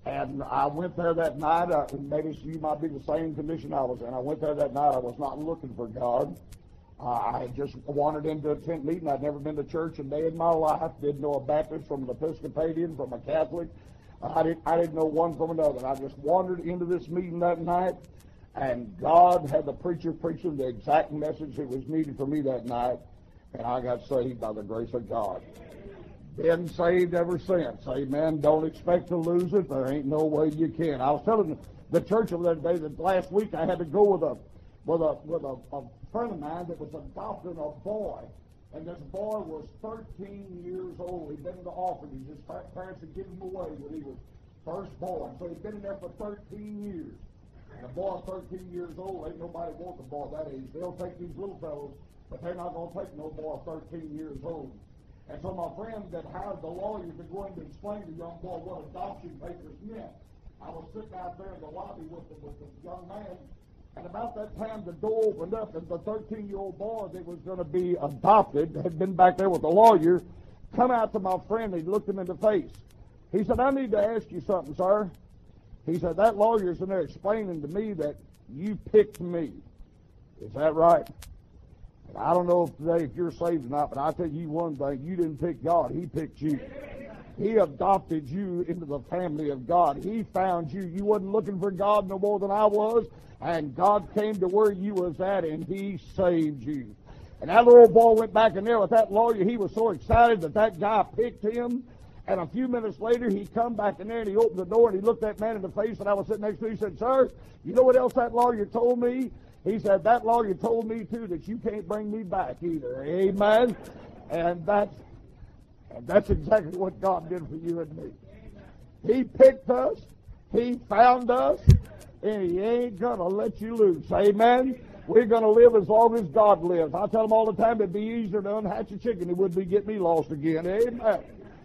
And I went there that night. Maybe you might be the same condition I was in. I went there that night. I was not looking for God. I had just wandered into a tent meeting. I'd never been to church a day in my life. Didn't know a Baptist from an Episcopalian, from a Catholic. I didn't know one from another. I just wandered into this meeting that night, and God had the preacher preaching the exact message that was needed for me that night, and I got saved by the grace of God. Been saved ever since. Amen. Don't expect to lose it. There ain't no way you can. I was telling the church the other day that last week I had to go with a friend of mine that was adopting a boy. And this boy was 13 years old. He'd been in the orphanage. His parents had given him away when he was first born. So he'd been in there for 13 years. And the boy's 13 years old. Ain't nobody wants a boy that age. They'll take these little fellows, but they're not going to take no boy 13 years old. And so my friend that hired the lawyer to go in to explain to the young boy what adoption papers meant, I was sitting out there in the lobby with the young man. And about that time, the door opened up, and the 13-year-old boy that was going to be adopted, had been back there with the lawyer, come out to my friend, and he looked him in the face. He said, I need to ask you something, sir. He said, that lawyer's in there explaining to me that you picked me. Is that right? And I don't know if today if you're saved or not, but I'll tell you one thing, you didn't pick God, He picked you. He adopted you into the family of God. He found you. You wasn't looking for God no more than I was. And God came to where you was at, and He saved you. And that little boy went back in there with that lawyer. He was so excited that guy picked him. And a few minutes later, he come back in there, and he opened the door, and he looked that man in the face, and I was sitting next to him. He said, sir, you know what else that lawyer told me? He said, that lawyer told me, too, that you can't bring me back either. Amen? And that's exactly what God did for you and me. He picked us. He found us. And He ain't going to let you loose. Amen? We're going to live as long as God lives. I tell them all the time it'd be easier to unhatch a chicken. It would be get me lost again. Amen.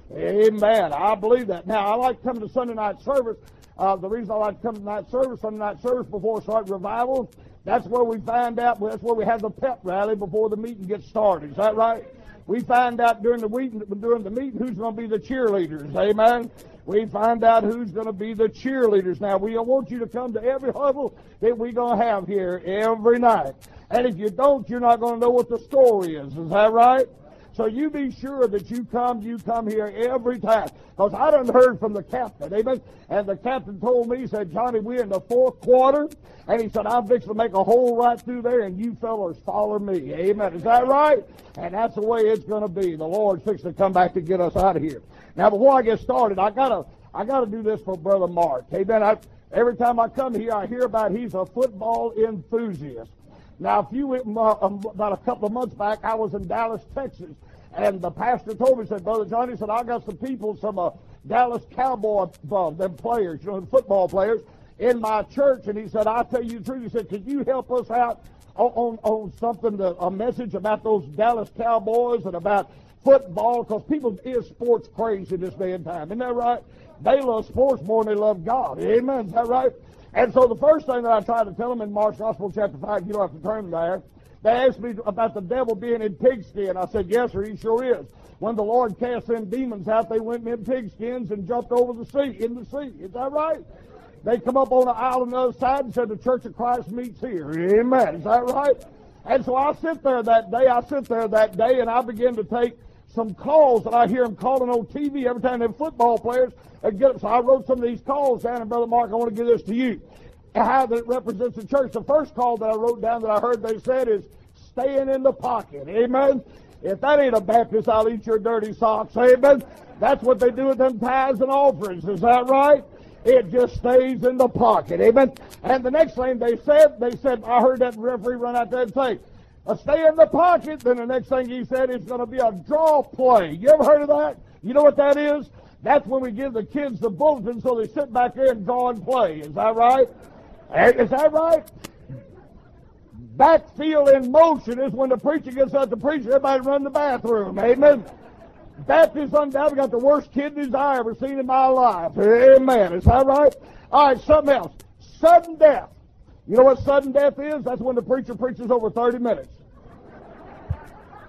Amen. I believe that. Now, I like coming to Sunday night service. The reason I like to come to Sunday night service before start revival, that's where we find out, that's where we have the pep rally before the meeting gets started. Is that right? We find out during the meeting who's going to be the cheerleaders. Amen. We find out who's going to be the cheerleaders. Now, we want you to come to every huddle that we're going to have here every night. And if you don't, you're not going to know what the story is. Is that right? So you be sure that you come here every time. Because I done heard from the captain, amen? And the captain told me, he said, Johnny, we're in the fourth quarter. And he said, I'm fixing to make a hole right through there, and you fellas follow me. Amen. Is that right? And that's the way it's going to be. The Lord's fixing to come back to get us out of here. Now, before I get started, I gotta do this for Brother Mark. Amen. Every time I come here, I hear about he's a football enthusiast. Now, about a couple of months back, I was in Dallas, Texas, and the pastor told me, said, Brother Johnny, said, I got some people, some Dallas Cowboy them players, the football players, in my church, and he said, I'll tell you the truth. He said, could you help us out on something, a message about those Dallas Cowboys and about football, because people is sports crazy in this day and time. Isn't that right? They love sports more than they love God. Amen. Is that right? And so the first thing that I tried to tell them in Mark's Gospel, chapter 5, you don't have to turn there, they asked me about the devil being in pigskin. I said, yes, sir, he sure is. When the Lord cast them demons out, they went in pigskins and jumped over the sea, in the sea. Is that right? They come up on the aisle on the other side and said, the Church of Christ meets here. Amen. Is that right? And so I sit there that day, and I begin to take some calls that I hear them calling on TV every time them football players get up. So I wrote some of these calls down, and Brother Mark, I want to give this to you. How that it represents the church. The first call that I wrote down that I heard they said is staying in the pocket. Amen. If that ain't a Baptist, I'll eat your dirty socks. Amen. That's what they do with them tithes and offerings. Is that right? It just stays in the pocket. Amen. And the next thing they said, I heard that referee run out there and say, stay in the pocket. Then the next thing he said is going to be a draw play. You ever heard of that? You know what that is? That's when we give the kids the bulletin so they sit back there and draw and play. Is that right? Is that right? Backfield in motion is when the preacher gets out to preach, everybody run the bathroom. Amen. Baptists undoubtedly got the worst kidneys I ever seen in my life. Amen. Is that right? All right, something else. Sudden death. You know what sudden death is? That's when the preacher preaches over 30 minutes.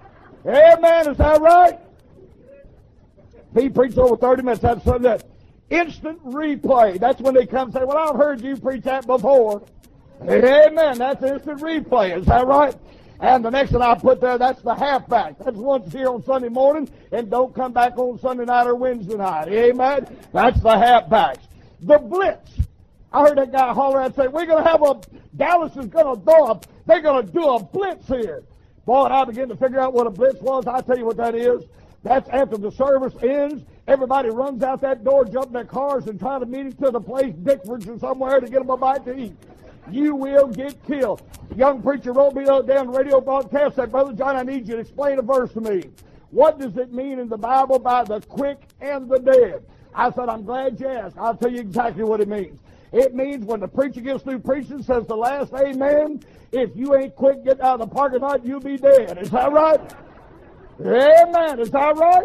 Amen. Is that right? He preached over 30 minutes. That's sudden death. Instant replay. That's when they come and say, well, I've heard you preach that before. Amen. That's instant replay. Is that right? And the next one I put there, that's the halfback. That's once here on Sunday morning and don't come back on Sunday night or Wednesday night. Amen. That's the halfbacks. The blitz. I heard that guy holler out and say, we're going to have Dallas is going to they're going to do a blitz here. Boy, and I began to figure out what a blitz was. I'll tell you what that is. That's after the service ends. Everybody runs out that door, jump in their cars, and try to meet him to the place, Dickford's or somewhere, to get them a bite to eat. You will get killed. A young preacher wrote me the other day on radio broadcast, said, Brother John, I need you to explain a verse to me. What does it mean in the Bible by the quick and the dead? I said, I'm glad you asked. I'll tell you exactly what it means. It means when the preacher gets through preaching, says the last amen, if you ain't quick getting out of the parking lot, you'll be dead. Is that right? Amen. Is that right?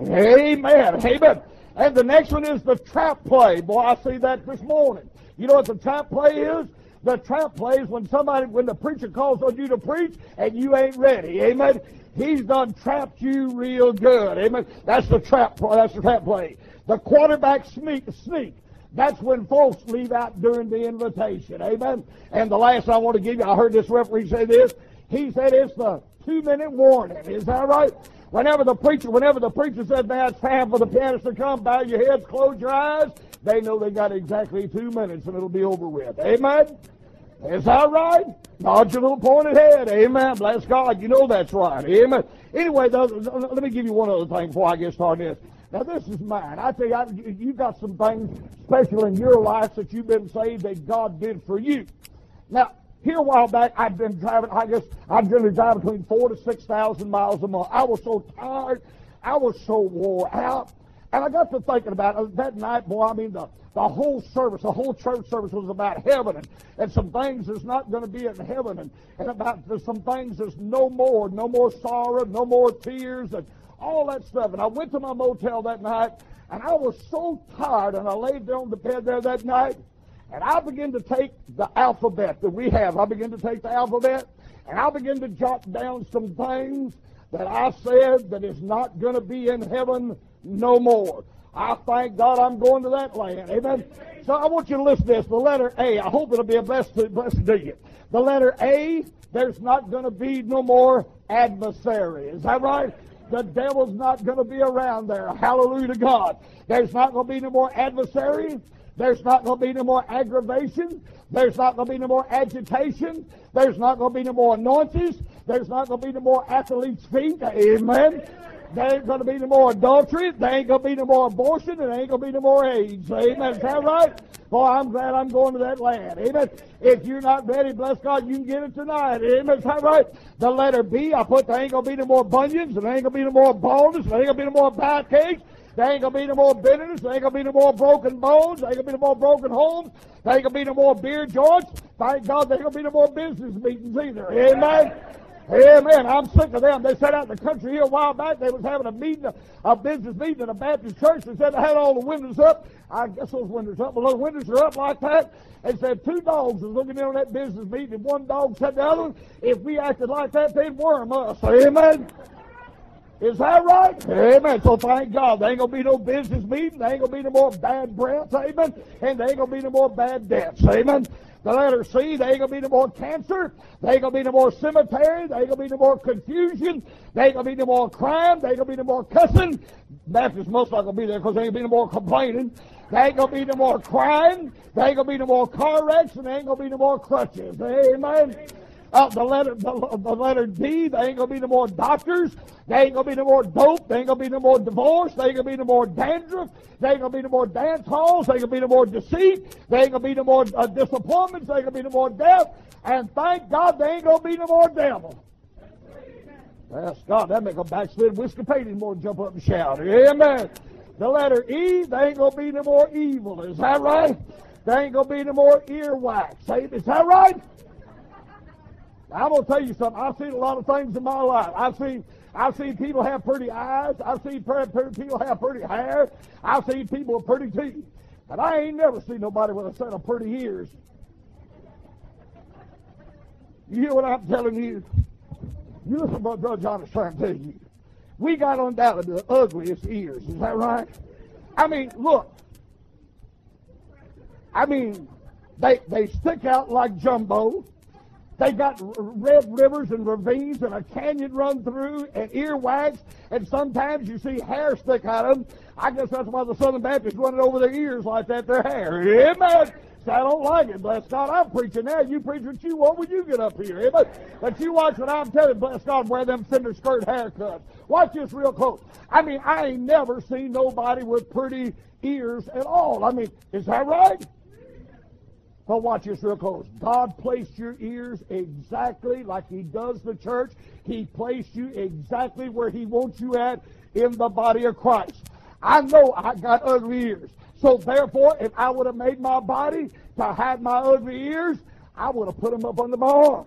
Amen. Amen. And the next one is the trap play. Boy, I see that this morning. You know what the trap play is? The trap play is when the preacher calls on you to preach and you ain't ready. Amen. He's done trapped you real good. Amen. That's the trap play. That's the trap play. The quarterback sneak. That's when folks leave out during the invitation. Amen. And the last I want to give you, I heard this referee say this. He said it's the 2-minute warning. Is that right? Whenever the preacher says, now it's time for the pianist to come, bow your heads, close your eyes, they know they got exactly 2 minutes and it'll be over with. Amen? Is that right? Nod your little pointed head. Amen. Bless God. You know that's right. Amen. Anyway, let me give you one other thing before I get started this. Now, this is mine. I tell you, you've got some things special in your life that you've been saved that God did for you. Now, here a while back, I'd been driving, I generally drive between 4,000 to 6,000 miles a month. I was so tired. I was so wore out. And I got to thinking about it. That night, boy, I mean, the whole service, the whole church service was about heaven and some things that's not going to be in heaven and about some things that's no more sorrow, no more tears and all that stuff. And I went to my motel that night and I was so tired and I laid there on the bed there that night and I began to take the alphabet that we have. I began to take the alphabet and I began to jot down some things that I said that is not going to be in heaven no more. I thank God I'm going to that land. Amen. So I want you to listen to this. The letter A. I hope it'll be a blessing to you. The letter A, there's not going to be no more adversary. Is that right? The devil's not going to be around there. Hallelujah to God. There's not going to be no more adversary. There's not going to be no more aggravation. There's not going to be no more agitation. There's not going to be no more anointings. There's not going to be no more athlete's feet. Amen. There ain't going to be no more adultery. There ain't going to be no more abortion. There ain't going to be no more AIDS. Amen. Is that right? Boy, I'm glad I'm going to that land. Amen. If you're not ready, bless God, you can get it tonight. Amen. Is that right? The letter B, I put there ain't going to be no more bunions. There ain't going to be no more baldness. There ain't going to be no more backaches. There ain't going to be no more bitterness. There ain't going to be no more broken bones. There ain't going to be no more broken homes. There ain't going to be no more beer joints. Thank God there ain't going to be no more business meetings either. Amen. Amen. I'm sick of them. They said out in the country here a while back they was having a business meeting in a Baptist church. They said they had all the windows up. I guess those windows up. Well, those windows are up like that. And said 2 dogs was looking in on that business meeting, and one dog said to the other one, if we acted like that, they'd worm us. Amen. Is that right? Amen. So thank God. There ain't going to be no business meeting. There ain't going to be no more bad breaths. Amen. And there ain't going to be no more bad deaths. Amen. The letter C, there ain't going to be no more cancer. There ain't going to be no more cemetery. There ain't going to be no more confusion. There ain't going to be no more crime. There ain't going to be no more cussing. Baptists most not going to be there because there ain't going to be no more complaining. There ain't going to be no more crying. There ain't going to be no more car wrecks. And there ain't going to be no more crutches. Amen. The letter D, there ain't going to be no more doctors. There ain't going to be no more dope. There ain't going to be no more divorce. There ain't going to be no more dandruff. There ain't going to be no more dance halls. There ain't going to be no more deceit. There ain't going to be no more disappointments. There ain't going to be no more death. And thank God there ain't going to be no more devil. Yes, God, that make a backslid Whiskey-Pated more than jump up and shout. Amen. The letter E, there ain't going to be no more evil. Is that right? There ain't going to be no more earwax. Is that right? I'm going to tell you something. I've seen a lot of things in my life. I've seen people have pretty eyes. I've seen people have pretty hair. I've seen people with pretty teeth. But I ain't never seen nobody with a set of pretty ears. You hear what I'm telling you? You listen to what Brother John is trying to tell you. We got undoubtedly the ugliest ears. Is that right? I mean, look. I mean, they stick out like jumbo. They got red rivers and ravines and a canyon run through and earwax, and sometimes you see hair stick out of them. I guess that's why the Southern Baptists running over their ears like that, their hair. Amen. So I don't like it. Bless God, I'm preaching now. You preach what you want when you get up here. Amen. But you watch what I'm telling you. Bless God, wear them cinder skirt haircuts. Watch this real close. I mean, I ain't never seen nobody with pretty ears at all. I mean, is that right? But watch this real close. God placed your ears exactly like He does the church. He placed you exactly where He wants you at in the body of Christ. I know I got ugly ears. So therefore, if I would have made my body to hide my ugly ears, I would have put them up under my arm.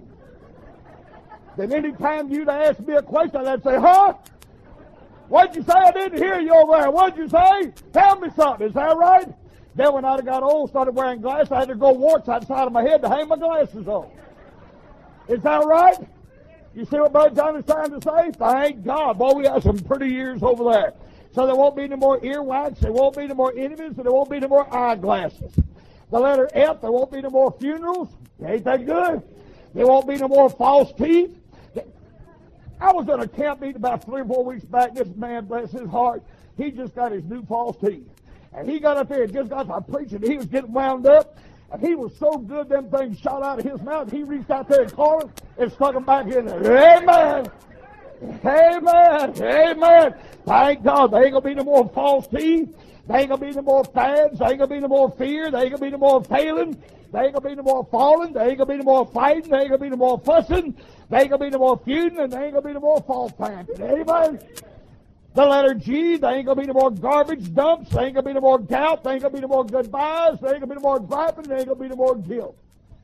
Then any time you'd ask me a question, I'd say, huh? What'd you say? I didn't hear you over there. What'd you say? Tell me something. Is that right? Then when I got old, started wearing glasses, I had to go warts outside of my head to hang my glasses on. Is that right? You see what Brother John is trying to say? Thank God. Boy, we got some pretty ears over there. So there won't be any more earwax, there won't be any more enemies, and there won't be any more eyeglasses. The letter F, there won't be any more funerals. Ain't that good? There won't be no more false teeth. I was in a camp meeting about 3 or 4 weeks back. This man, bless his heart, he just got his new false teeth. And he got up there and just got to preaching. He was getting wound up. And he was so good, them things shot out of his mouth. He reached out there and caught them and stuck them back in there. Amen. Amen. Amen. Thank God. There ain't going to be no more false teeth. There ain't going to be no more fads. There ain't going to be no more fear. There ain't going to be no more failing. There ain't going to be no more falling. There ain't going to be no more fighting. There ain't going to be no more fussing. There ain't going to be no more feuding. And there ain't going to be no more false planting. Amen. The letter G, there ain't going to be no more garbage dumps. There ain't going to be no more gout. There ain't going to be no more goodbyes. There ain't going to be no more griping. There ain't going to be no more guilt.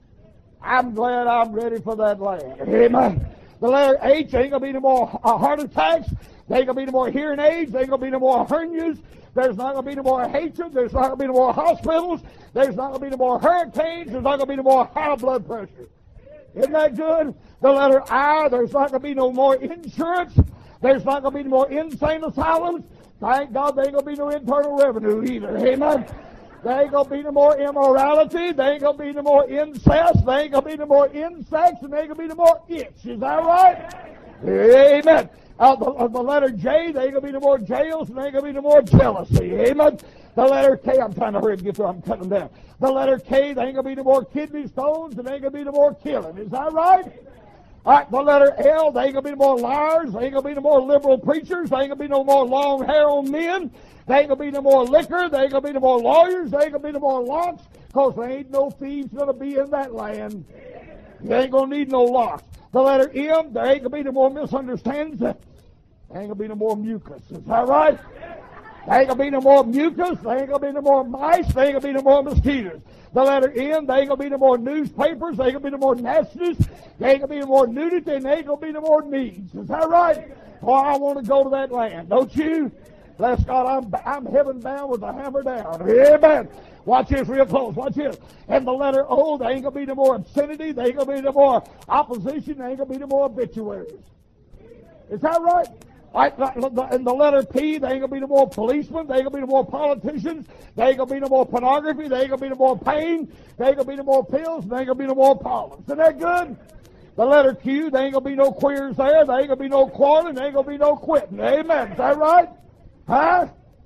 I'm glad I'm ready for that land. Amen. The letter H, there ain't going to be no more heart attacks. There ain't going to be no more hearing aids. There ain't going to be no more hernias. There's not going to be no more hatred. There's not going to be no more hospitals. There's not going to be no more hurricanes. There's not going to be no more high blood pressure. Isn't that good? The letter I, there's not going to be no more insurance. There's not going to be no more insane asylums. Thank God there ain't going to be no internal revenue either. Amen. There ain't going to be no more immorality. There ain't going to be no more incest. There ain't going to be no more insects. And there ain't going to be no more itch. Is that right? Amen. The letter J, there ain't going to be no more jails. And there ain't going to be no more jealousy. Amen. The letter K, I'm trying to hurry and get through. I'm cutting them down. The letter K, there ain't going to be no more kidney stones. And there ain't going to be no more killing. Is that right? All right, the letter L, there ain't going to be no more liars. There ain't going to be no more liberal preachers. There ain't going to be no more long hair on men. There ain't going to be no more liquor. There ain't going to be no more lawyers. There ain't going to be no more locks, because there ain't no thieves going to be in that land. You ain't going to need no locks. The letter M, there ain't going to be no more misunderstandings. There ain't going to be no more mucus. Is that right? There ain't going to be no more mucus. There ain't going to be no more mice. There ain't going to be no more mosquitoes. The letter N, there ain't going to be no more newspapers. There ain't going to be no more nastiness. There ain't going to be no more nudity. And there ain't going to be no more needs. Is that right? Oh, I want to go to that land. Don't you? Bless God, I'm heaven bound with the hammer down. Amen. Watch this real close. Watch this. And the letter O, there ain't going to be no more obscenity. There ain't going to be no more opposition. There ain't going to be no more obituaries. Is that right? And the letter P, there ain't going to be no more policemen. There ain't going to be no more politicians. There ain't going to be no more pornography. There ain't going to be no more pain. There ain't going to be no more pills. There ain't going to be no more problems. Isn't that good? The letter Q, there ain't going to be no queers there. There ain't going to be no quarreling. There ain't going to be no quitting. Amen. Is that right? Huh?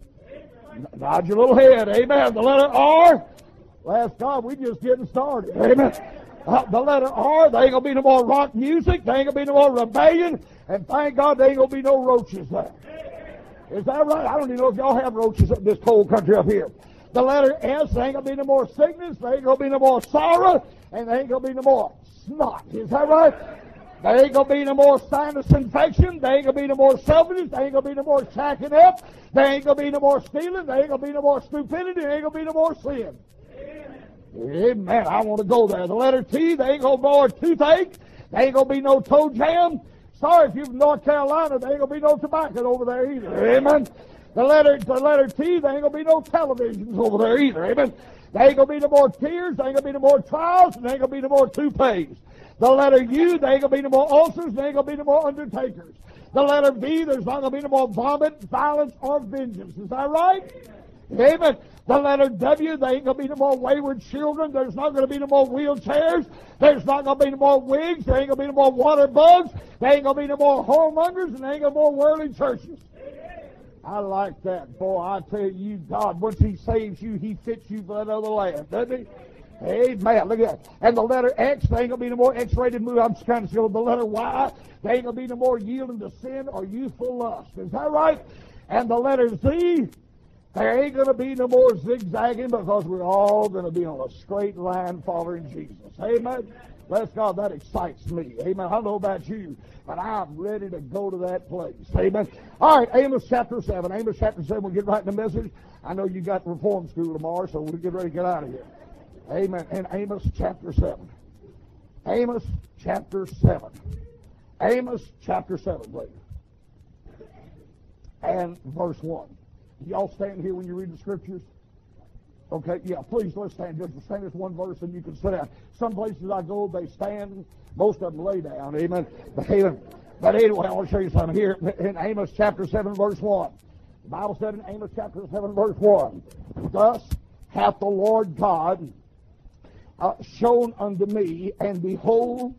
Nod your little head. Amen. The letter R, bless God, we just getting started. Amen. The letter R, there ain't going to be no more rock music. There ain't going to be no more rebellion. And thank God there ain't going to be no roaches there. Is that right? I don't even know if y'all have roaches in this cold country up here. The letter S, there ain't going to be no more sickness. There ain't going to be no more sorrow. And there ain't going to be no more snot. Is that right? There ain't going to be no more sinus infection. There ain't going to be no more selfishness. There ain't going to be no more shacking up. There ain't going to be no more stealing. There ain't going to be no more stupidity. There ain't going to be no more sin. Amen. I want to go there. The letter T, there ain't going to be more toothache. There ain't going to be no toe jam. Sorry if you're from North Carolina, there ain't going to be no tobacco over there either. Amen. The letter T, there ain't going to be no televisions over there either. Amen. There ain't going to be no more tears. There ain't going to be no more trials. And there ain't going to be no more toupees. The letter U, there ain't going to be no more ulcers. There ain't going to be no more undertakers. The letter V, there's not going to be no more vomit, violence, or vengeance. Is that right? Amen. The letter W, there ain't going to be no more wayward children. There's not going to be no more wheelchairs. There's not going to be no more wigs. There ain't going to be no more water bugs. There ain't going to be no more whoremongers, and there ain't going to be more worldly churches. I like that. Boy, I tell you, God, once He saves you, He fits you for that other land, doesn't He? Amen. Look at that. And the letter X, there ain't going to be no more X-rated movie. I'm just kind of feeling the letter Y. There ain't going to be no more yielding to sin or youthful lust. Is that right? And the letter Z, there ain't going to be no more zigzagging because we're all going to be on a straight line following Jesus. Amen. Bless God, that excites me. Amen. I don't know about you, but I'm ready to go to that place. Amen. All right, Amos chapter 7. Amos chapter 7, we'll get right in the message. I know you got reform school tomorrow, so we'll get ready to get out of here. Amen. And Amos chapter 7. Amos chapter 7. Amos chapter 7, please. And verse 1. Y'all stand here when you read the scriptures? Okay, yeah, please let's stand. Just stand this one verse and you can sit down. Some places I go, they stand. Most of them lay down. Amen. But anyway, I want to show you something here in Amos chapter 7, verse 1. The Bible said in Amos chapter 7, verse 1, Thus hath the Lord God shown unto me, and behold,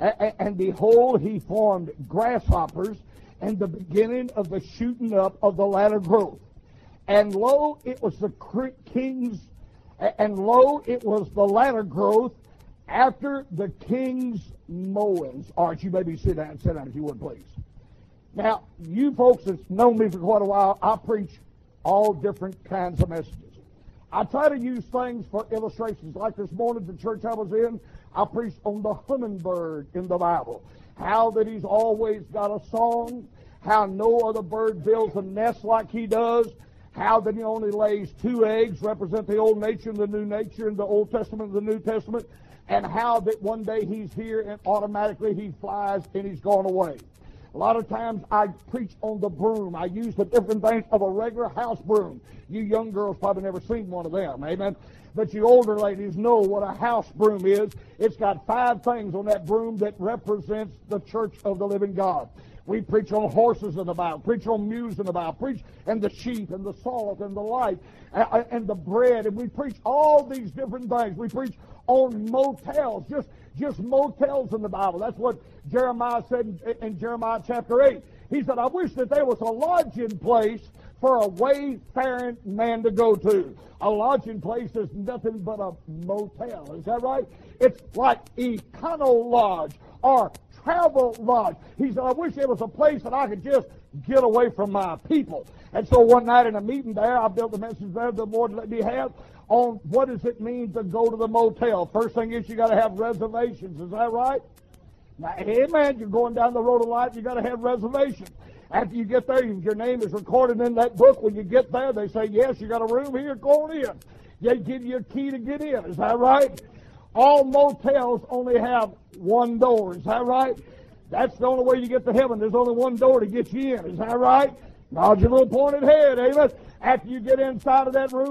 He formed grasshoppers in the beginning of the shooting up of the latter growth. And lo, it was the king's, and lo, it was the latter growth after the king's mowings. All right, you maybe sit down if you would, please. Now, you folks that's known me for quite a while, I preach all different kinds of messages. I try to use things for illustrations. Like this morning, the church I was in, I preached on the hummingbird in the Bible. How that he's always got a song, how no other bird builds a nest like he does, how that he only lays 2 eggs, represent the old nature and the new nature in the Old Testament and the New Testament, and how that one day he's here and automatically he flies and he's gone away. A lot of times I preach on the broom. I use the different things of a regular house broom. You young girls probably never seen one of them, amen? But you older ladies know what a house broom is. It's got 5 things on that broom that represents the church of the living God. We preach on horses in the Bible, preach on mules in the Bible, preach and the sheep and the salt and the light and the bread, and we preach all these different things. We preach on motels, just motels in the Bible. That's what Jeremiah said in Jeremiah chapter 8. He said, I wish that there was a lodging place for a wayfaring man to go to. A lodging place is nothing but a motel. Is that right? It's like Econo Lodge or Travel Lodge. He said, I wish there was a place that I could just get away from my people. And so one night in a meeting there, I built a message there the Lord let me have on what does it mean to go to the motel. First thing is you got to have reservations. Is that right? Now, amen, you're going down the road of life, you got to have reservations. After you get there, your name is recorded in that book. When you get there, they say, yes, you got a room here, go on in. They give you a key to get in. Is that right? All motels only have one door. Is that right? That's the only way you get to heaven. There's only one door to get you in. Is that right? Nod your little pointed head, amen. After you get inside of that room,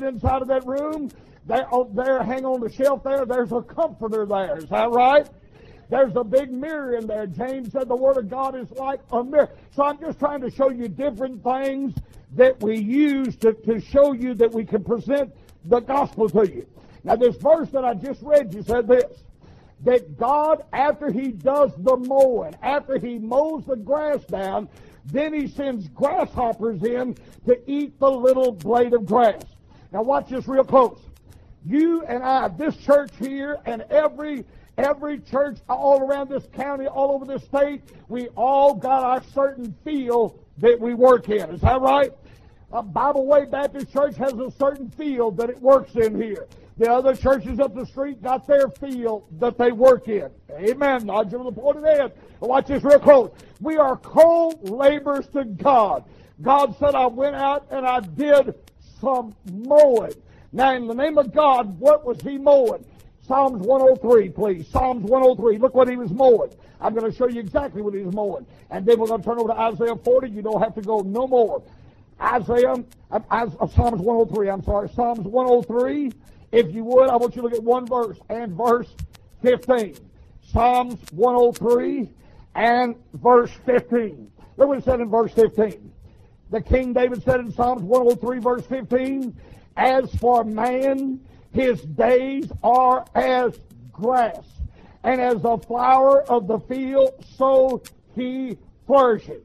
there, hang on the shelf there's a comforter there. Is that right? There's a big mirror in there. James said the Word of God is like a mirror. So I'm just trying to show you different things that we use to show you that we can present the gospel to you. Now, this verse that I just read you said this, that God, after He does the mowing, after He mows the grass down, then He sends grasshoppers in to eat the little blade of grass. Now, watch this real close. You and I, this church here, and every church all around this county, all over this state, we all got our certain field that we work in. Is that right? Bible Way Baptist Church has a certain field that it works in here. The other churches up the street got their field that they work in. Amen. Nod your little pointed head. Watch this real close. We are co-laborers to God. God said, I went out and I did some mowing. Now, in the name of God, what was He mowing? Psalms 103, please. Psalms 103. Look what He was mowing. I'm going to show you exactly what He was mowing. And then we're going to turn over to Isaiah 40. You don't have to go no more. Psalms 103, I'm sorry. Psalms 103. If you would, I want you to look at one verse and verse 15. Psalms 103 and verse 15. Look what it said in verse 15. The King David said in Psalms 103 verse 15, as for man, his days are as grass, and as the flower of the field, so he flourishes.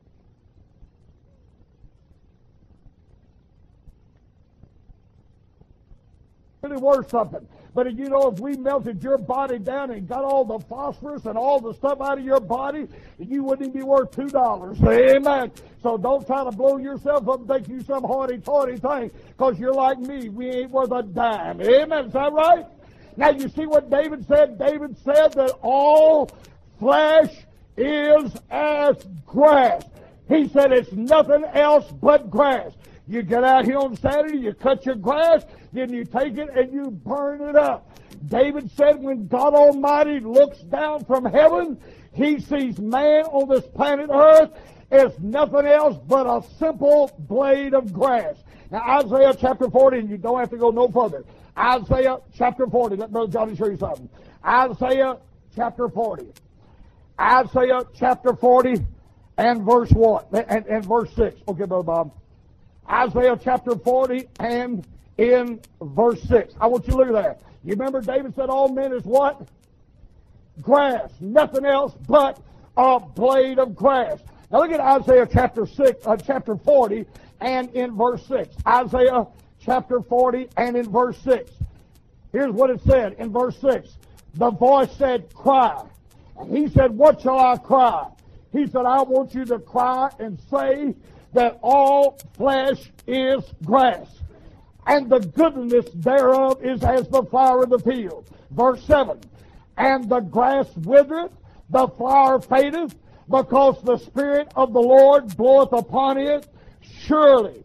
Really worth something. But you know, if we melted your body down and got all the phosphorus and all the stuff out of your body, you wouldn't even be worth $2. Amen. So don't try to blow yourself up and think you some hoity-toity thing, because you're like me. We ain't worth a dime. Amen. Is that right? Now you see what David said? David said that all flesh is as grass. He said it's nothing else but grass. You get out here on Saturday, you cut your grass, then you take it and you burn it up. David said when God Almighty looks down from heaven, he sees man on this planet Earth as nothing else but a simple blade of grass. Now Isaiah chapter 40, and you don't have to go no further. Isaiah chapter 40, let Brother Johnny show you something. Isaiah chapter 40. Isaiah chapter 40 and verse 1, and verse 6. Okay, Brother Bob. Isaiah chapter 40 and in verse 6. I want you to look at that. You remember David said all men is what? Grass. Nothing else but a blade of grass. Now look at Isaiah chapter 40 and in verse 6. Isaiah chapter 40 and in verse 6. Here's what it said in verse 6. The voice said, cry. And he said, what shall I cry? He said, I want you to cry and say that all flesh is grass, and the goodness thereof is as the flower of the field. Verse 7, and the grass withereth, the flower fadeth, because the Spirit of the Lord bloweth upon it. Surely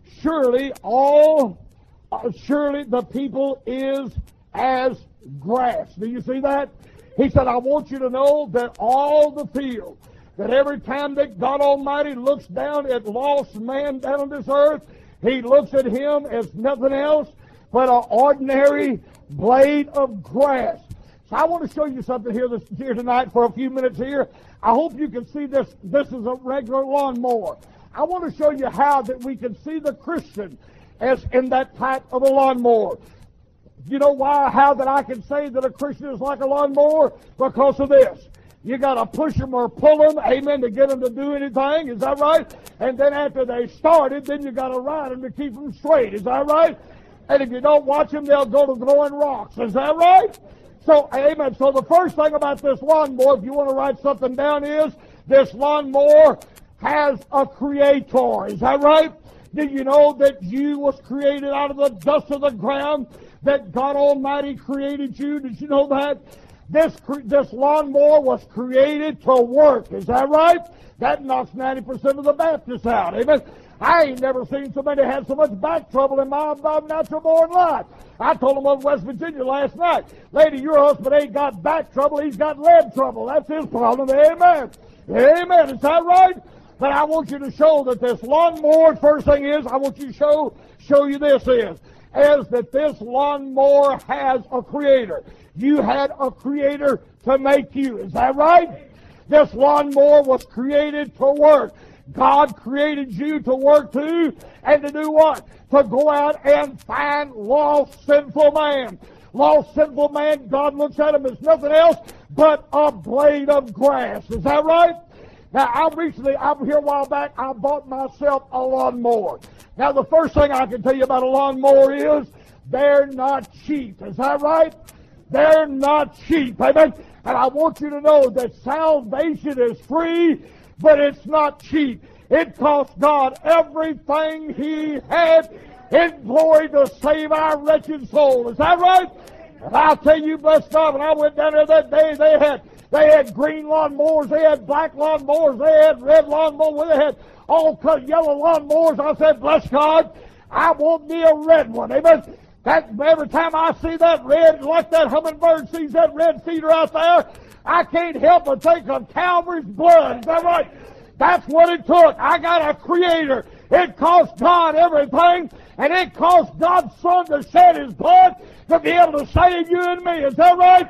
the people is as grass. Do you see that? He said, I want you to know that all the field, that every time that God Almighty looks down at lost man down on this earth, he looks at him as nothing else but an ordinary blade of grass. So I want to show you something here tonight for a few minutes here. I hope you can see this. This is a regular lawnmower. I want to show you how that we can see the Christian as in that type of a lawnmower. You know why? How that I can say that a Christian is like a lawnmower? Because of this. You got to push them or pull them, amen, to get them to do anything. Is that right? And then after they started, then you got to ride them to keep them straight. Is that right? And if you don't watch them, they'll go to throwing rocks. Is that right? So, amen. So the first thing about this lawnmower, if you want to write something down, is this lawnmower has a creator. Is that right? Did you know that you was created out of the dust of the ground? That God Almighty created you? Did you know that? This lawnmower was created to work. Is that right? That knocks 90% of the Baptists out. Amen. I ain't never seen somebody have so much back trouble in my natural born life. I told them over West Virginia last night, lady, your husband ain't got back trouble, he's got leg trouble. That's his problem. Amen. Amen. Is that right? But I want you to show that this lawnmower, first thing is, I want you to show you this is that this lawnmower has a creator. You had a creator to make you. Is that right? This lawnmower was created to work. God created you to work too, and to do what? To go out and find lost, sinful man. Lost, sinful man, God looks at him as nothing else but a blade of grass. Is that right? Now, here a while back, I bought myself a lawnmower. Now, the first thing I can tell you about a lawnmower is they're not cheap. Is that right? They're not cheap. Amen? And I want you to know that salvation is free, but it's not cheap. It cost God everything He had in glory to save our wretched soul. Is that right? And I'll tell you, bless God, when I went down there that day, they had green lawnmowers, they had black lawnmowers, they had red lawnmowers, they had all cut yellow lawnmowers. I said, bless God, I want me a red one. Amen. That every time I see that red, like that hummingbird sees that red feeder out there, I can't help but think of Calvary's blood. Is that right? That's what it took. I got a creator. It cost God everything, and it cost God's Son to shed His blood to be able to save you and me. Is that right?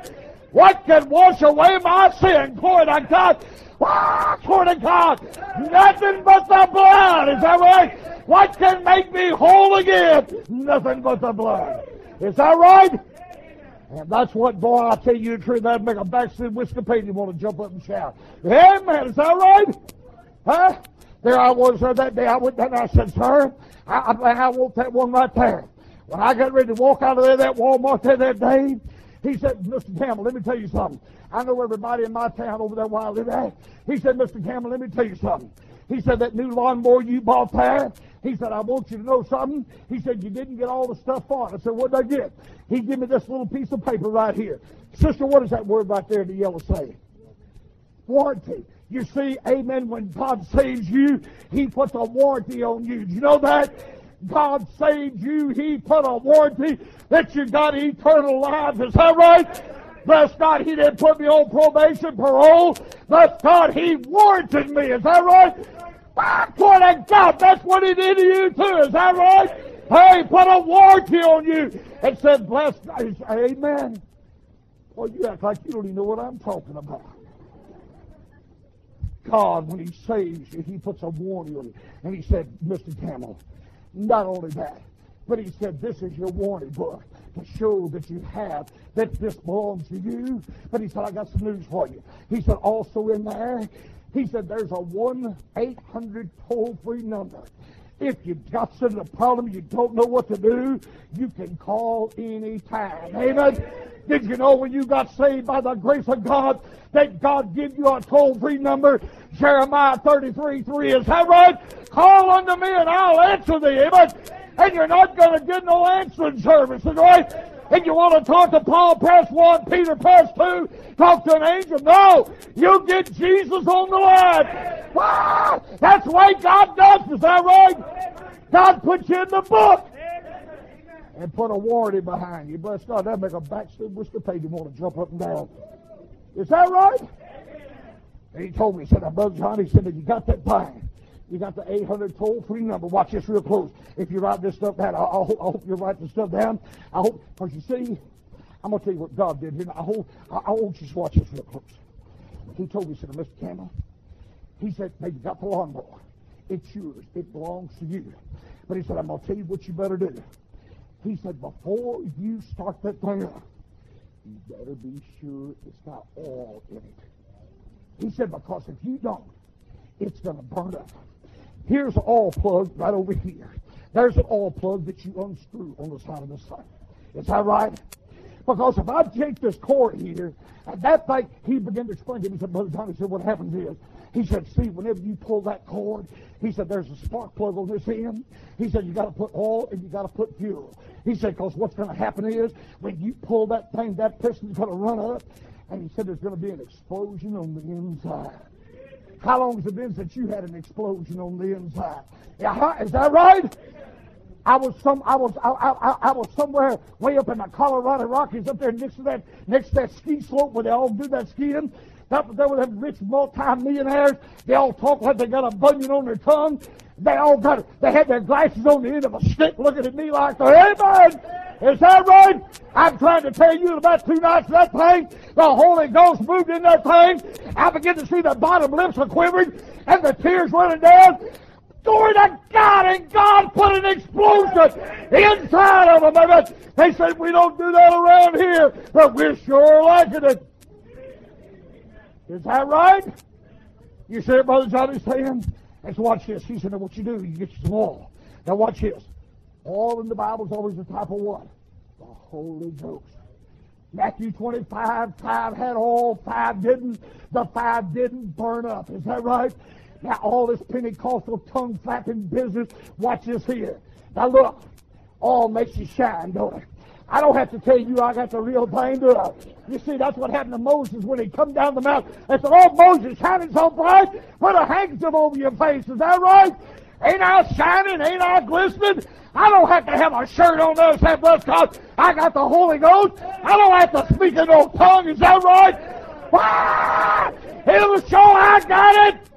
What can wash away my sin? Glory to God. Ah, glory to God. Nothing but the blood. Is that right? What can make me whole again? Nothing but the blood. Is that right? And that's what, boy, I tell you the truth, that'd make a backslid Episcopalian want to jump up and shout. Amen. Is that right? Huh? There I was that day. I went down and I said, sir, I want that one right there. When I got ready to walk out of there, that Walmart there that day, he said, Mr. Campbell, let me tell you something. I know everybody in my town over there where I live at. He said, Mr. Campbell, let me tell you something. He said, that new lawnmower you bought there, he said, I want you to know something. He said, you didn't get all the stuff for it. I said, what did I get? He gave me this little piece of paper right here. Sister, what is that word right there in the yellow say? Warranty. You see, amen, when God saves you, He puts a warranty on you. Do you know that? God saved you. He put a warranty that you got eternal life. Is that right? Bless God, He didn't put me on probation, parole. Bless God, He warranted me. Is that right? Ah, glory to God, that's what He did to you too. Is that right? Hey, put a warranty on you. And said, bless God. Amen. Well, you act like you don't even know what I'm talking about. God, when He saves you, He puts a warranty on you. And He said, Mr. Campbell, not only that, but He said, this is your warranty book to show that you have, that this belongs to you. But He said, I got some news for you. He said, also in there, He said, there's a 1-800 toll-free number. If you've got some problem, you don't know what to do, you can call any time. Amen? Did you know when you got saved by the grace of God, that God give you a toll-free number? Jeremiah 33:3. Is that right? Call unto me and I'll answer thee. Amen? And you're not going to get no answering service. Is that right? And you want to talk to Paul, press 1, Peter, press 2, talk to an angel? No! You get Jesus on the line. Ah, that's the way God does. Is that right? God puts you in the book and put a warranty behind you. Bless God, that'd make a backslid Episcopalian want to jump up and down. Is that right? And he told me, he said, now, Brother John, he said, you got that bind. You got the 800 toll-free number. Watch this real close. If you write this stuff down, I hope you write this stuff down. I hope, because you see, I'm going to tell you what God did here. I want you to watch this real close. He told me, he said, Mr. Campbell, he said, now you got the lawnmower. It's yours. It belongs to you. But he said, I'm going to tell you what you better do. He said, before you start that thing up, you better be sure it's got oil in it. He said, because if you don't, it's going to burn up. Here's an oil plug right over here. There's an oil plug that you unscrew on the side of this thing. Is that right? Because if I take this cord here, and that thing, he began to explain to me, he said, Brother John, he said, what happens is, he said, see, whenever you pull that cord, he said, there's a spark plug on this end. He said, you got to put oil and you got to put fuel. He said, because what's going to happen is, when you pull that thing, that piston's going to run up, and he said, there's going to be an explosion on the inside. How long has it been since you had an explosion on the inside? Yeah, is that right? I was somewhere way up in the Colorado Rockies, up there next to that ski slope where they all do that skiing. There were them rich multi-millionaires. They all talk like they got a bunion on their tongue. They had their glasses on the end of a stick looking at me like, amen. Is that right? I'm trying to tell you about 2 nights of that thing. The Holy Ghost moved in that thing. I began to see the bottom lips are quivering and the tears running down. Glory to God, and God put an explosion inside of them. Amen. They said, we don't do that around here, but we're sure liking it. Is that right? You see what Brother Johnny's saying? Let's watch this. He said, now what you do, you get you some oil. Now watch this. Oil in the Bible is always the type of what? The Holy Ghost. Matthew 25, 5 had oil, 5 didn't. The 5 didn't burn up. Is that right? Now all this Pentecostal tongue-flapping business, watch this here. Now look, oil makes you shine, don't it? I don't have to tell you I got the real thing, do I? You see, that's what happened to Moses when he come down the mountain. They said, oh, Moses, shining so bright, put a handkerchief over your face. Is that right? Ain't I shining? Ain't I glistening? I don't have to have a shirt on there saying, bless God, I got the Holy Ghost. I don't have to speak in no tongue. Is that right? Ah! It'll show I got it.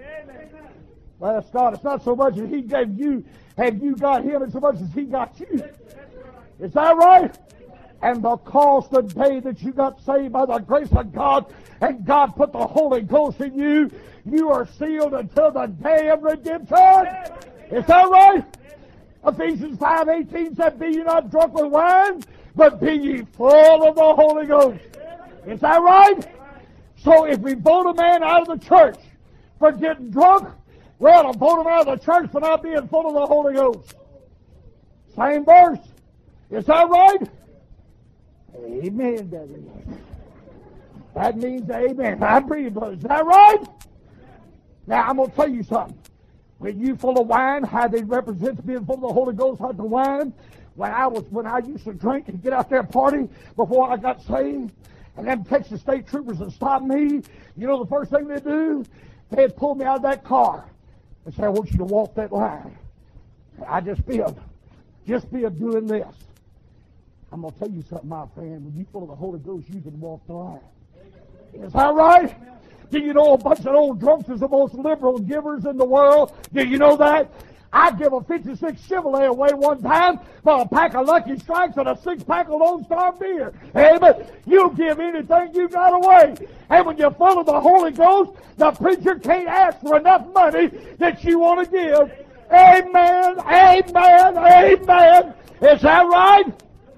Bless God, it's not so much as He gave you, have you got Him, as so much as He got you. Is that right? And because the day that you got saved by the grace of God and God put the Holy Ghost in you, you are sealed until the day of redemption. Is that right? Ephesians 5:18 said, "Be ye not drunk with wine, but be ye full of the Holy Ghost." Is that right? So if we vote a man out of the church for getting drunk, we ought to vote him out of the church for not being full of the Holy Ghost. Same verse. Is that right? Amen, brother. That means amen. I breathe, brother. Is that right? Now, I'm going to tell you something. When you full of wine, how they represent being full of the Holy Ghost like the wine. When I used to drink and get out there and party before I got saved, and them Texas State Troopers would stop me, you know the first thing they'd do? They'd pull me out of that car and say, "I want you to walk that line." I just be doing this. I'm going to tell you something, my friend. When you're full of the Holy Ghost, you can walk the line. Is that right? Do you know a bunch of old drunks is the most liberal givers in the world? Do you know that? I give a 56 Chevrolet away one time for a pack of Lucky Strikes and a 6-pack of Lone Star beer. Amen. You give anything you got away. And when you're full of the Holy Ghost, the preacher can't ask for enough money that you want to give. Amen, amen, amen. Is that right?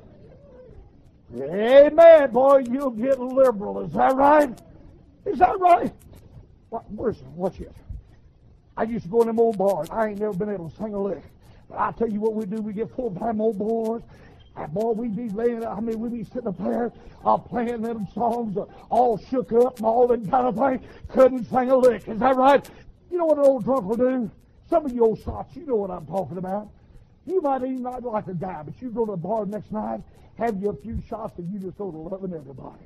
Amen, boy, you'll get liberal. Is that right? Is that right? What's this? I used to go in them old bars. I ain't never been able to sing a lick. But I tell you what we do, we get full-time old boys. And boy, we be sitting up there playing them songs all shook up and all that kind of thing. Couldn't sing a lick. Is that right? You know what an old drunk will do? Some of you old sots, you know what I'm talking about. You might even not like a guy, but you go to the bar next night, have you a few shots, and you just go to loving everybody.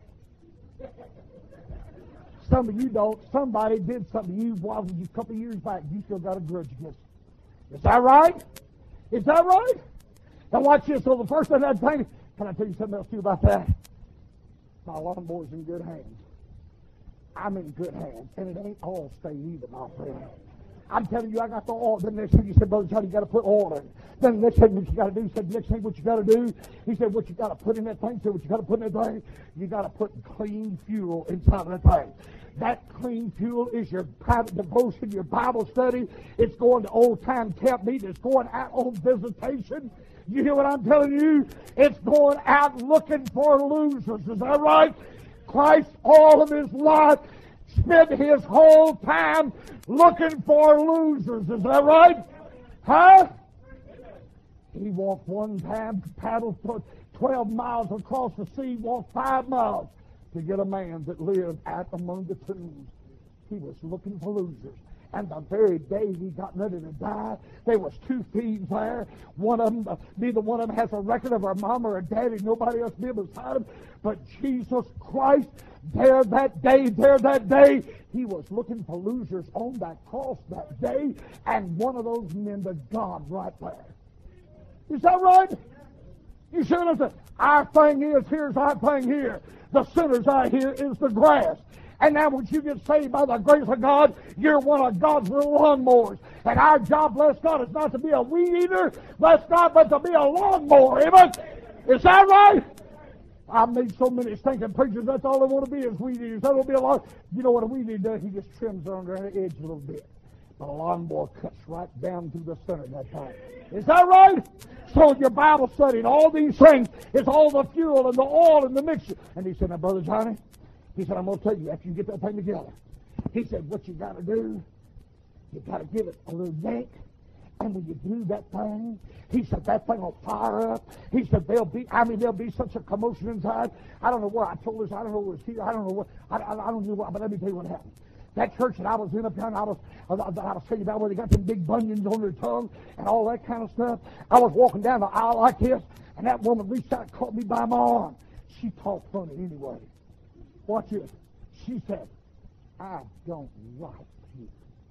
Some of you don't. Somebody did something to you a couple of years back. You still got a grudge against them. Is that right? Is that right? Now watch this. So the first thing I'd say, can I tell you something else too about that? My lawnmower's in good hands. I'm in good hands. And it ain't all stay either, my friend. I'm telling you, I got the oil. Then the next thing he said, Brother Johnny, you got to put oil in it. Then the next thing what you got to do, he said, next thing what you got to do, he said, what you got to put in that thing. He said, what you got to put in that thing, you got to put clean fuel inside of that thing. That clean fuel is your private devotion, your Bible study. It's going to old-time camp meeting. It's going out on visitation. You hear what I'm telling you? It's going out looking for losers. Is that right? Christ, all of his life, spent his whole time looking for losers. Is that right? Huh? He walked one time, paddled 12 miles across the sea, walked 5 miles to get a man that lived out among the tombs. He was looking for losers. And the very day he got ready to die, there was 2 thieves there. One of them, neither one of them has a record of her mom or her daddy. Nobody else be beside him. But Jesus Christ, there that day, he was looking for losers on that cross that day. And one of those men was God right there. Is that right? You should understand. Our thing is, here's our thing here. The sinners out here is the grass. And now when you get saved by the grace of God, you're one of God's little lawnmowers. And our job, bless God, is not to be a weed eater, bless God, but to be a lawnmower. Amen? Is that right? I've made so many stinking preachers, that's all they want to be is weed eaters. That'll be a lot. You know what a weed eater does? He just trims under the edge a little bit. But a lawnmower cuts right down through the center that time. Is that right? So your Bible study and all these things is all the fuel and the oil and the mixture. And he said, now, Brother Johnny, he said, I'm going to tell you, after you get that thing together, he said, what you got to do, you got to give it a little yank. And when you do that thing, he said, that thing will fire up. He said, there'll be such a commotion inside. I don't know where I told this. I don't know where it's here. I don't know what, I don't know what, but let me tell you what happened. That church that I was in up here, and I was telling you about where they got them big bunions on their tongue and all that kind of stuff. I was walking down the aisle like this, and that woman reached out and caught me by my arm. She talked funny anyway. Watch this. She said, I don't like you.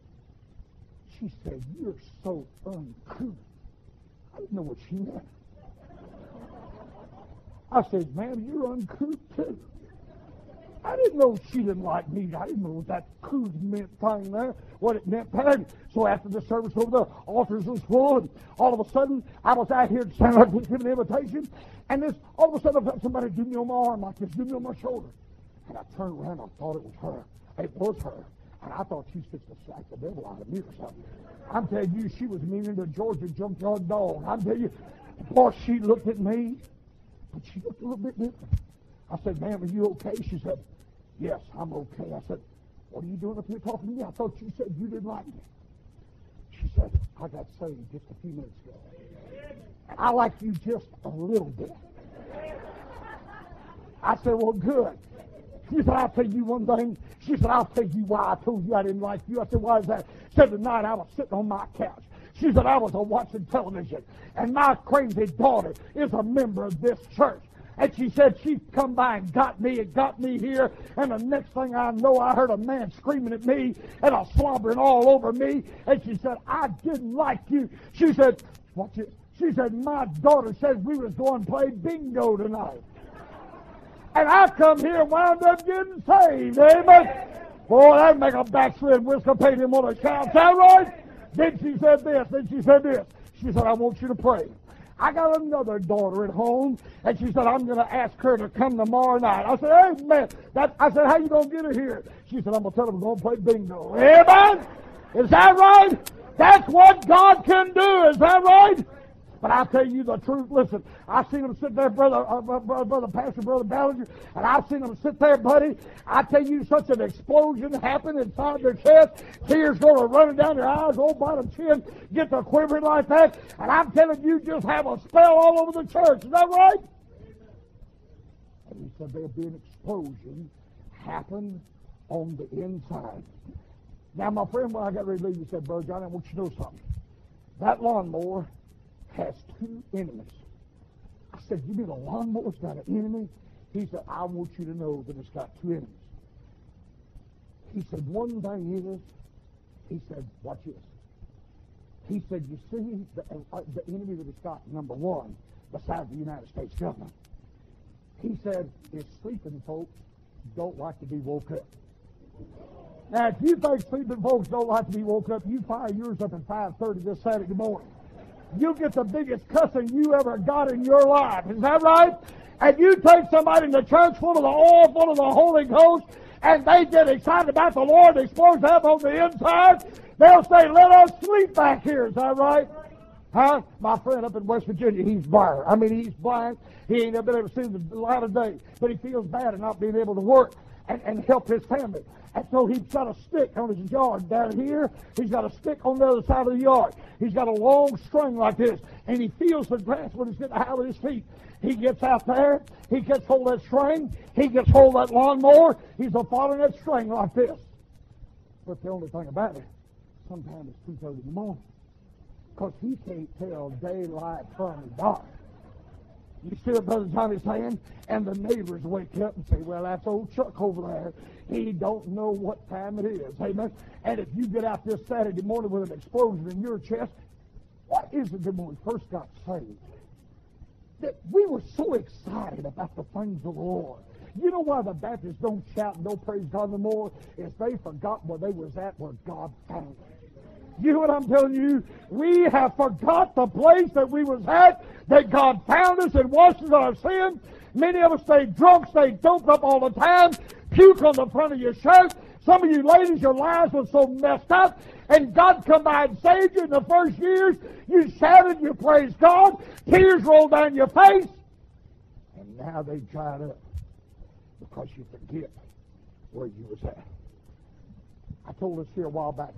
She said, you're so uncouth. I didn't know what she meant. I said, ma'am, you're uncouth too. I didn't know she didn't like me. I didn't know what that crude meant thing there, what it meant there. So after the service over the altars was full, and all of a sudden I was out here standing up with an invitation, and this all of a sudden I felt somebody do me on my arm like this, do me on my shoulder. And I turned around, I thought it was her. It was her. And I thought she was fixed to sack the devil out of me or something. I'm telling you, she was meaner than a Georgia junkyard dog. I'm telling you, boy, she looked at me, but she looked a little bit different. I said, ma'am, are you okay? She said, yes, I'm okay. I said, what are you doing up here talking to me? I thought you said you didn't like me. She said, I got saved just a few minutes ago. And I like you just a little bit. I said, well, good. She said, I'll tell you one thing. She said, I'll tell you why I told you I didn't like you. I said, why is that? She said, tonight I was sitting on my couch. She said, I was watching television, and my crazy daughter is a member of this church. And she said she come by and got me here, and the next thing I know, I heard a man screaming at me and a slobbering all over me, and she said, I didn't like you. She said, watch it. She said, my daughter said we was going to play bingo tonight. And I come here and wound up getting saved. Amen. Boy, that'd make a backslid Episcopalian want to shout. Is that right? Then she said this. She said, I want you to pray. I got another daughter at home, and she said, I'm going to ask her to come tomorrow night. I said, amen. I said, how you going to get her here? She said, I'm going to tell her we're going to play bingo. Amen? Is that right? That's what God can do. Is that right? But I'll tell you the truth. Listen, I seen him sit there, brother Pastor, Brother Ballinger, and I seen him sit there, buddy. I tell you, such an explosion happened inside their chest. Tears going to running down their eyes, old bottom chin, get to quivering like that. And I'm telling you, just have a spell all over the church. Is that right? And he said there'll be an explosion happen on the inside. Now, my friend, when I got ready to leave, he said, Brother John, I want you to know something. That lawnmower has two enemies. I said, you mean a lawnmower's got an enemy? He said, I want you to know that it's got two enemies. He said, one thing is, he said, watch this. He said, you see, the enemy that it's got, number one, besides the United States government, he said, is sleeping folks don't like to be woke up. Now, if you think sleeping folks don't like to be woke up, you fire yours up at 5:30 this Saturday morning. You'll get the biggest cussing you ever got in your life. Is that right? And you take somebody in the church full of the oil, full of the Holy Ghost, and they get excited about the Lord, they supposed to have on the inside, they'll say, let us sleep back here. Is that right? Huh? My friend up in West Virginia, he's blind. I mean, he's blind. He ain't never been able to see the light of day, but he feels bad at not being able to work and help his family. And so he's got a stick on his yard down here. He's got a stick on the other side of the yard. He's got a long string like this, and he feels the grass when he's getting high with his feet. He gets out there. He gets hold of that string. He gets hold of that lawnmower. He's following that string like this. But the only thing about it, sometimes it's 2:30 in the morning, because he can't tell daylight from dark. You see what Brother Johnny's saying? And the neighbors wake up and say, well, that's old Chuck over there. He don't know what time it is. Amen? And if you get out this Saturday morning with an explosion in your chest, what is it that when we first got saved? That we were so excited about the things of the Lord. You know why the Baptists don't shout and don't praise God no more? Is they forgot where they was at, where God found them. You know what I'm telling you? We have forgot the place that we was at, that God found us and washed us our sins. Many of us stay drunk, stay doped up all the time, puke on the front of your shirt. Some of you ladies, your lives were so messed up, and God come by and saved you in the first years. You shouted, you praised God, tears rolled down your face, and now they dried up because you forget where you was at. I told this here a while back.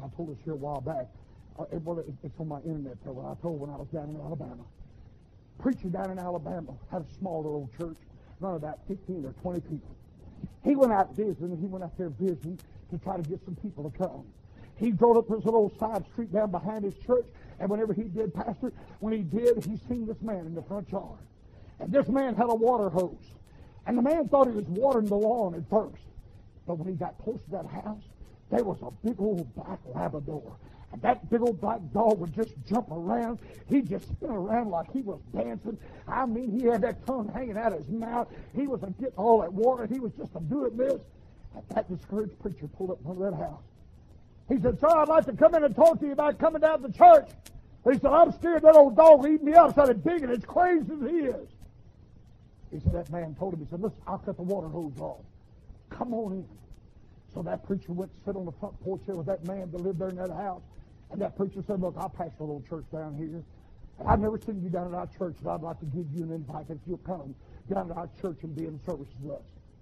It's on my internet program. I told when I was down in Alabama. Preacher down in Alabama had a small little church, run about 15 or 20 people. He went out visiting. He went out there visiting to try to get some people to come. He drove up this little side street down behind his church, and whenever he did, Pastor, when he did, he seen this man in the front yard. And this man had a water hose. And the man thought he was watering the lawn at first. But when he got close to that house, there was a big old black Labrador. And that big old black dog would just jump around. He'd just spin around like he was dancing. I mean, he had that tongue hanging out of his mouth. He was getting all that water. He was just doing this. And that discouraged preacher pulled up in front of that house. He said, "Sir, I'd like to come in and talk to you about coming down to church." He said, "I'm scared that old dog will eat me up." I started digging as crazy as he is. He said, that man told him, he said, "Listen, I'll cut the water hose off. Come on in." So that preacher went to sit on the front porch there with that man that lived there in that house. And that preacher said, "Look, I'll pastor a little church down here. And I've never seen you down at our church, and I'd like to give you an invite if you'll come down to our church and be in service with us."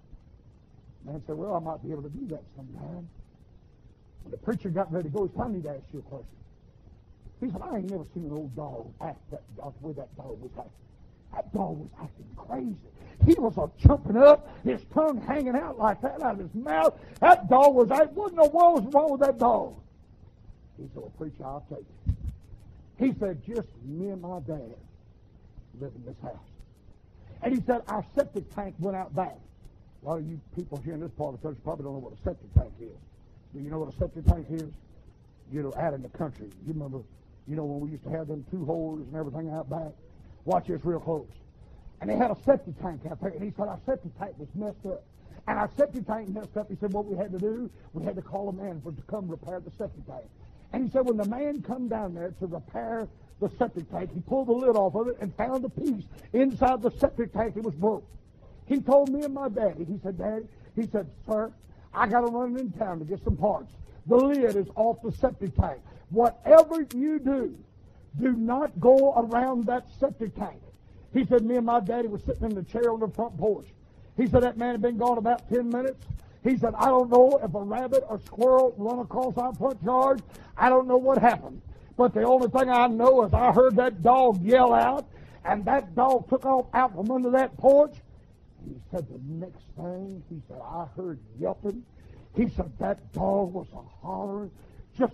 The man said, "Well, I might be able to do that sometime." When the preacher got ready to go, he said, "I need to ask you a question." He said, "I ain't never seen an old dog act the way that dog was acting. That dog was acting crazy. He was jumping up, his tongue hanging out like that out of his mouth. That dog was acting. What in the world was wrong with that dog?" He said, "Well, preacher, I'll tell you." He said, "Just me and my dad live in this house." And he said, "Our septic tank went out back." A lot of you people here in this part of the church probably don't know what a septic tank is. Do you know what a septic tank is? You know, out in the country. You remember, when we used to have them 2 holes and everything out back? Watch this real close. And they had a septic tank out there, and he said our septic tank was messed up. And our septic tank messed up. He said what we had to do, we had to call a man to come repair the septic tank. And he said when the man come down there to repair the septic tank, he pulled the lid off of it and found a piece inside the septic tank that was broke. He told me and my daddy, he said, "Daddy," he said, "Sir, I got to run in town to get some parts. The lid is off the septic tank. Whatever you do, do not go around that septic tank." He said, me and my daddy were sitting in the chair on the front porch. He said that man had been gone about 10 minutes. He said, "I don't know if a rabbit or squirrel run across our front yard. I don't know what happened. But the only thing I know is I heard that dog yell out, and that dog took off out from under that porch." He said the next thing, he said, I heard yelping. He said that dog was hollering, he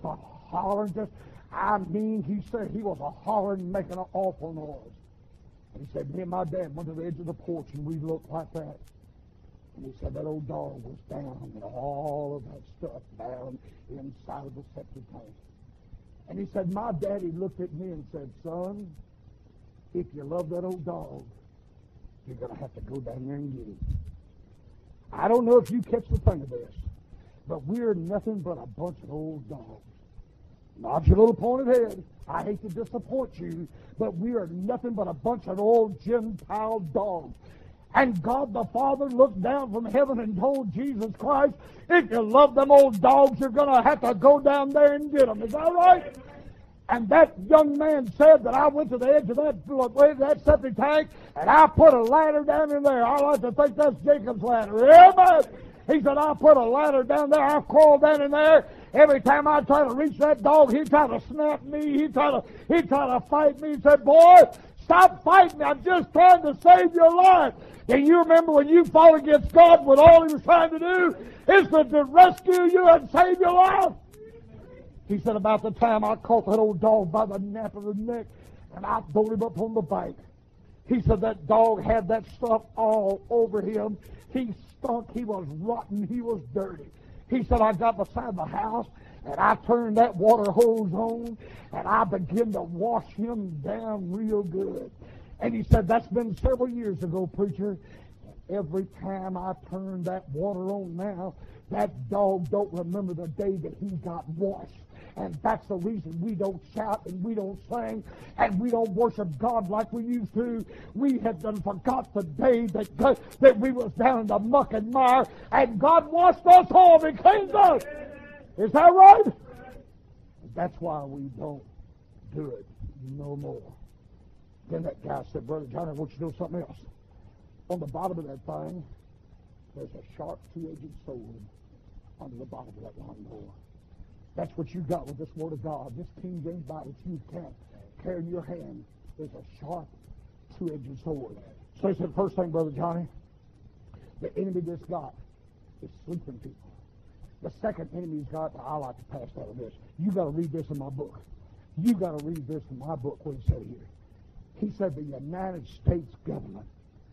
said he was hollering, making an awful noise. And he said, me and my dad went to the edge of the porch and we looked like that. And he said that old dog was down and all of that stuff down inside of the septic tank. And he said, my daddy looked at me and said, "Son, if you love that old dog, you're going to have to go down there and get him." I don't know if you catch the thing of this, but we're nothing but a bunch of old dogs. Nod your little pointed head. I hate to disappoint you, but we are nothing but a bunch of old Gentile dogs. And God the Father looked down from heaven and told Jesus Christ, if you love them old dogs, you're going to have to go down there and get them. Is that right? And that young man said that I went to the edge of that septic tank and I put a ladder down in there. I like to think that's Jacob's ladder. Amen. He said, I put a ladder down there. I crawled down in there. Every time I try to reach that dog, he tried to snap me. He tried to fight me. He said, "Boy, stop fighting me. I'm just trying to save your life." And you remember when you fought against God, what all he was trying to do is to rescue you and save your life. He said, about the time I caught that old dog by the nape of the neck and I pulled him up on the bank. He said that dog had that stuff all over him. He stunk. He was rotten. He was dirty. He said, I got beside the house and I turned that water hose on and I began to wash him down real good. And he said, that's been several years ago, preacher. Every time I turn that water on now, that dog don't remember the day that he got washed. And that's the reason we don't shout and we don't sing and we don't worship God like we used to. We have done forgot the day that we was down in the muck and mire and God washed us all and cleansed us. Is that right? That's why we don't do it no more. Then that guy said, Brother John, I want you to know something else. On the bottom of that thing, there's a sharp two-edged sword under the bottom of that lawnmower. That's what you got with this Word of God. This King James Bible that you can't carry in your hand. There's a sharp two-edged sword. So he said, first thing, Brother Johnny, the enemy that's got is sleeping people. The second enemy he's got, I like to pass out of this. You got to read this in my book. You got to read this in my book, what he said here. He said the United States government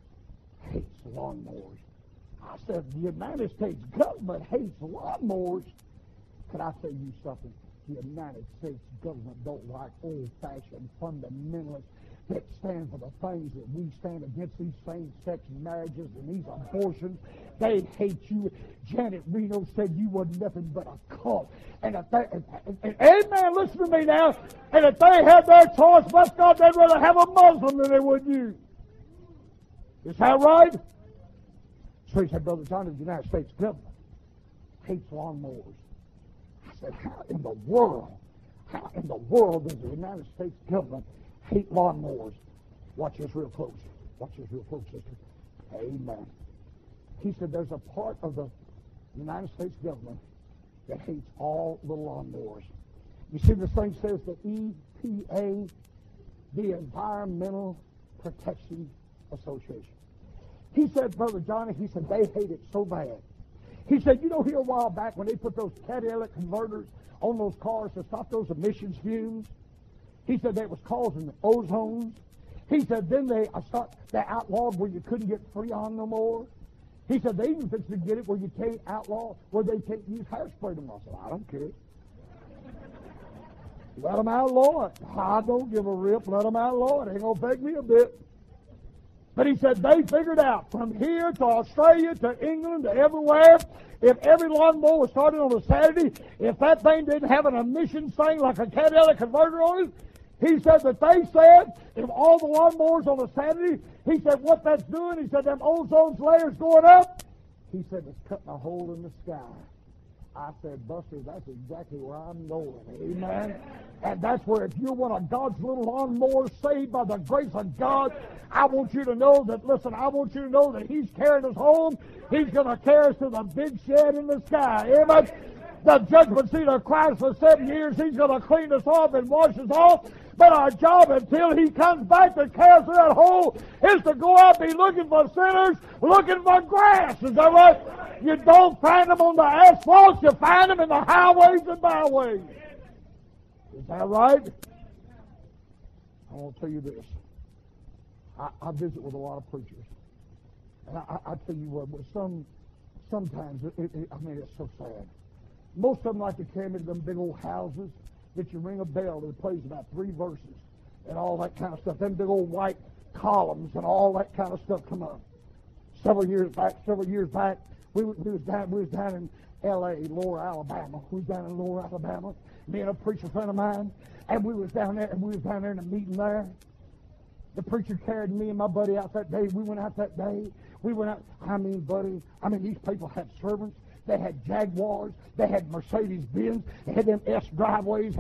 hates lawnmowers. I said, the United States government hates lawnmowers. Can I tell you something? the United States government don't like old-fashioned fundamentalists that stand for the things that we stand against, these same-sex marriages and these abortions. They hate you. Janet Reno said you were nothing but a cult. And if they, and amen, listen to me now. And if they had their choice, bless God, they'd rather have a Muslim than they would you. Is that right? So he said, Brother John, the United States government hates lawnmowers. I said, how in the world does the United States government hate lawnmowers? Watch this real close. Watch this real close, sister. Amen. He said there's a part of the United States government that hates all the lawnmowers. You see, this thing says the EPA, the Environmental Protection Association. He said, Brother Johnny, he said they hate it so bad. He said, you know, here a while back when they put those catalytic converters on those cars to stop those emissions fumes, he said that was causing the ozones. He said then they outlawed where you couldn't get Freon no more. He said they even fixed to get it where you can't outlaw, where they can't use hairspray no more. I said, I don't care. Let them outlaw it. I don't give a rip. Let them outlaw it. Ain't going to affect me a bit. But he said they figured out from here to Australia to England to everywhere, if every lawnmower was started on a Saturday, if that thing didn't have an emissions thing like a catalytic converter on it, he said that they said if all the lawnmowers on a Saturday, he said what that's doing, he said them ozone layers going up, he said it's cutting a hole in the sky. I said, Buster, that's exactly where I'm going. Amen. And that's where if you're one of God's little lawnmowers saved by the grace of God, I want you to know that, listen, I want you to know that He's carrying us home. He's going to carry us to the big shed in the sky. Amen. The judgment seat of Christ for 7 years, He's going to clean us off and wash us off. But our job until He comes back to carry us through that hole is to go out and be looking for sinners, looking for grass. Is that right? You don't find them on the asphalt, you find them in the highways and byways. Is that right? I want to tell you this. I visit with a lot of preachers. And I tell you what, sometimes, it's so sad. Most of them like to carry me to them big old houses that you ring a bell that plays about 3 verses and all that kind of stuff. Them big old white columns and all that kind of stuff come up. Several years back, we was down in L.A., Lower Alabama. We was down in Lower Alabama, me and a preacher friend of mine, and we was down there in a meeting there. The preacher carried me and my buddy out that day. We went out that day. We went out, buddy, these people had servants. They had Jaguars. They had Mercedes-Benz. They had them S driveways.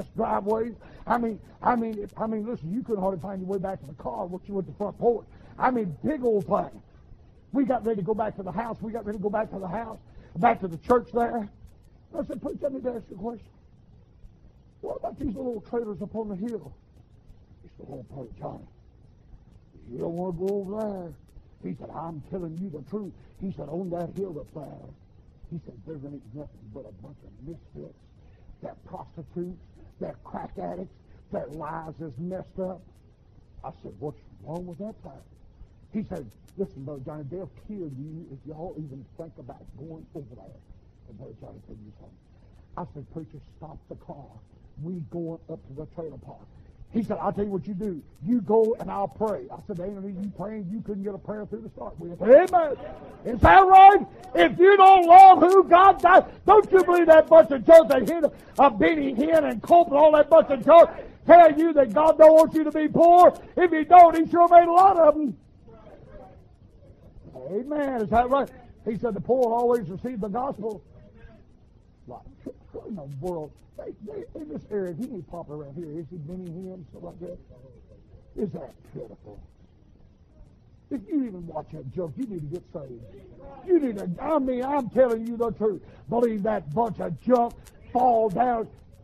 Listen, you couldn't hardly find your way back to the car once you went to the front porch. Big old thing. We got ready to go back to the house. Back to the church there. I said, preacher, let me ask you a question. What about these little trailers up on the hill? He said, oh, Brother Johnny, you don't want to go over there. He said, I'm telling you the truth. He said, on that hill up there, he said, there ain't nothing but a bunch of misfits. They're prostitutes. They're crack addicts. Their lives is messed up. I said, what's wrong with that thing? He said, listen, Brother Johnny, they'll kill you if y'all even think about going over there. And Brother Johnny said, you something. I said, preacher, stop the car. We going up to the trailer park. He said, I'll tell you what you do. You go and I'll pray. I said, ain't no need you praying. You couldn't get a prayer through to start with. Amen. Is that right? If you don't love who God died, don't you believe that bunch of junk that hit a Benny Hinn and Cope and all that bunch of junk tell you that God don't want you to be poor? If He don't, He sure made a lot of them. Amen. Is that right? He said the poor always receive the gospel. What in the world? In this area, he ain't popular around here. Is he Benny Hinn, stuff like that? Is that pitiful? If you even watch that joke, you need to get saved. You need to, I'm telling you the truth. Believe that bunch of junk, fall down.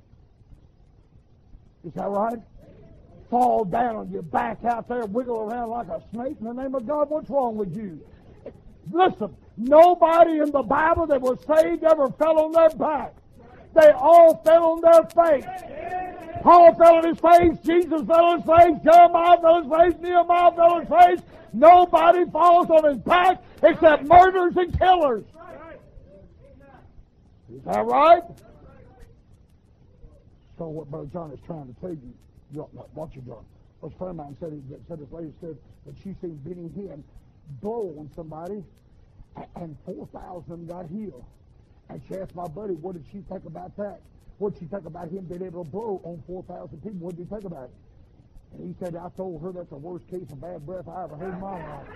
Is that right? Fall down on your back out there, wiggle around like a snake. In the name of God, what's wrong with you? Listen, nobody in the Bible that was saved ever fell on their back. They all fell on their face. Paul fell on his face. Jesus fell on his face. Jeremiah fell on his face. Nehemiah fell on his face. Nobody falls on his back except murderers and killers. Is that right? So what Brother John is trying to tell you, watch it, John. A friend of mine said this lady said that she seen Benny Hinn blow on somebody, and 4,000 got healed. And she asked my buddy, what did she think about that? What did she think about him being able to blow on 4,000 people? What did he think about it? And he said, I told her that's the worst case of bad breath I ever heard in my life.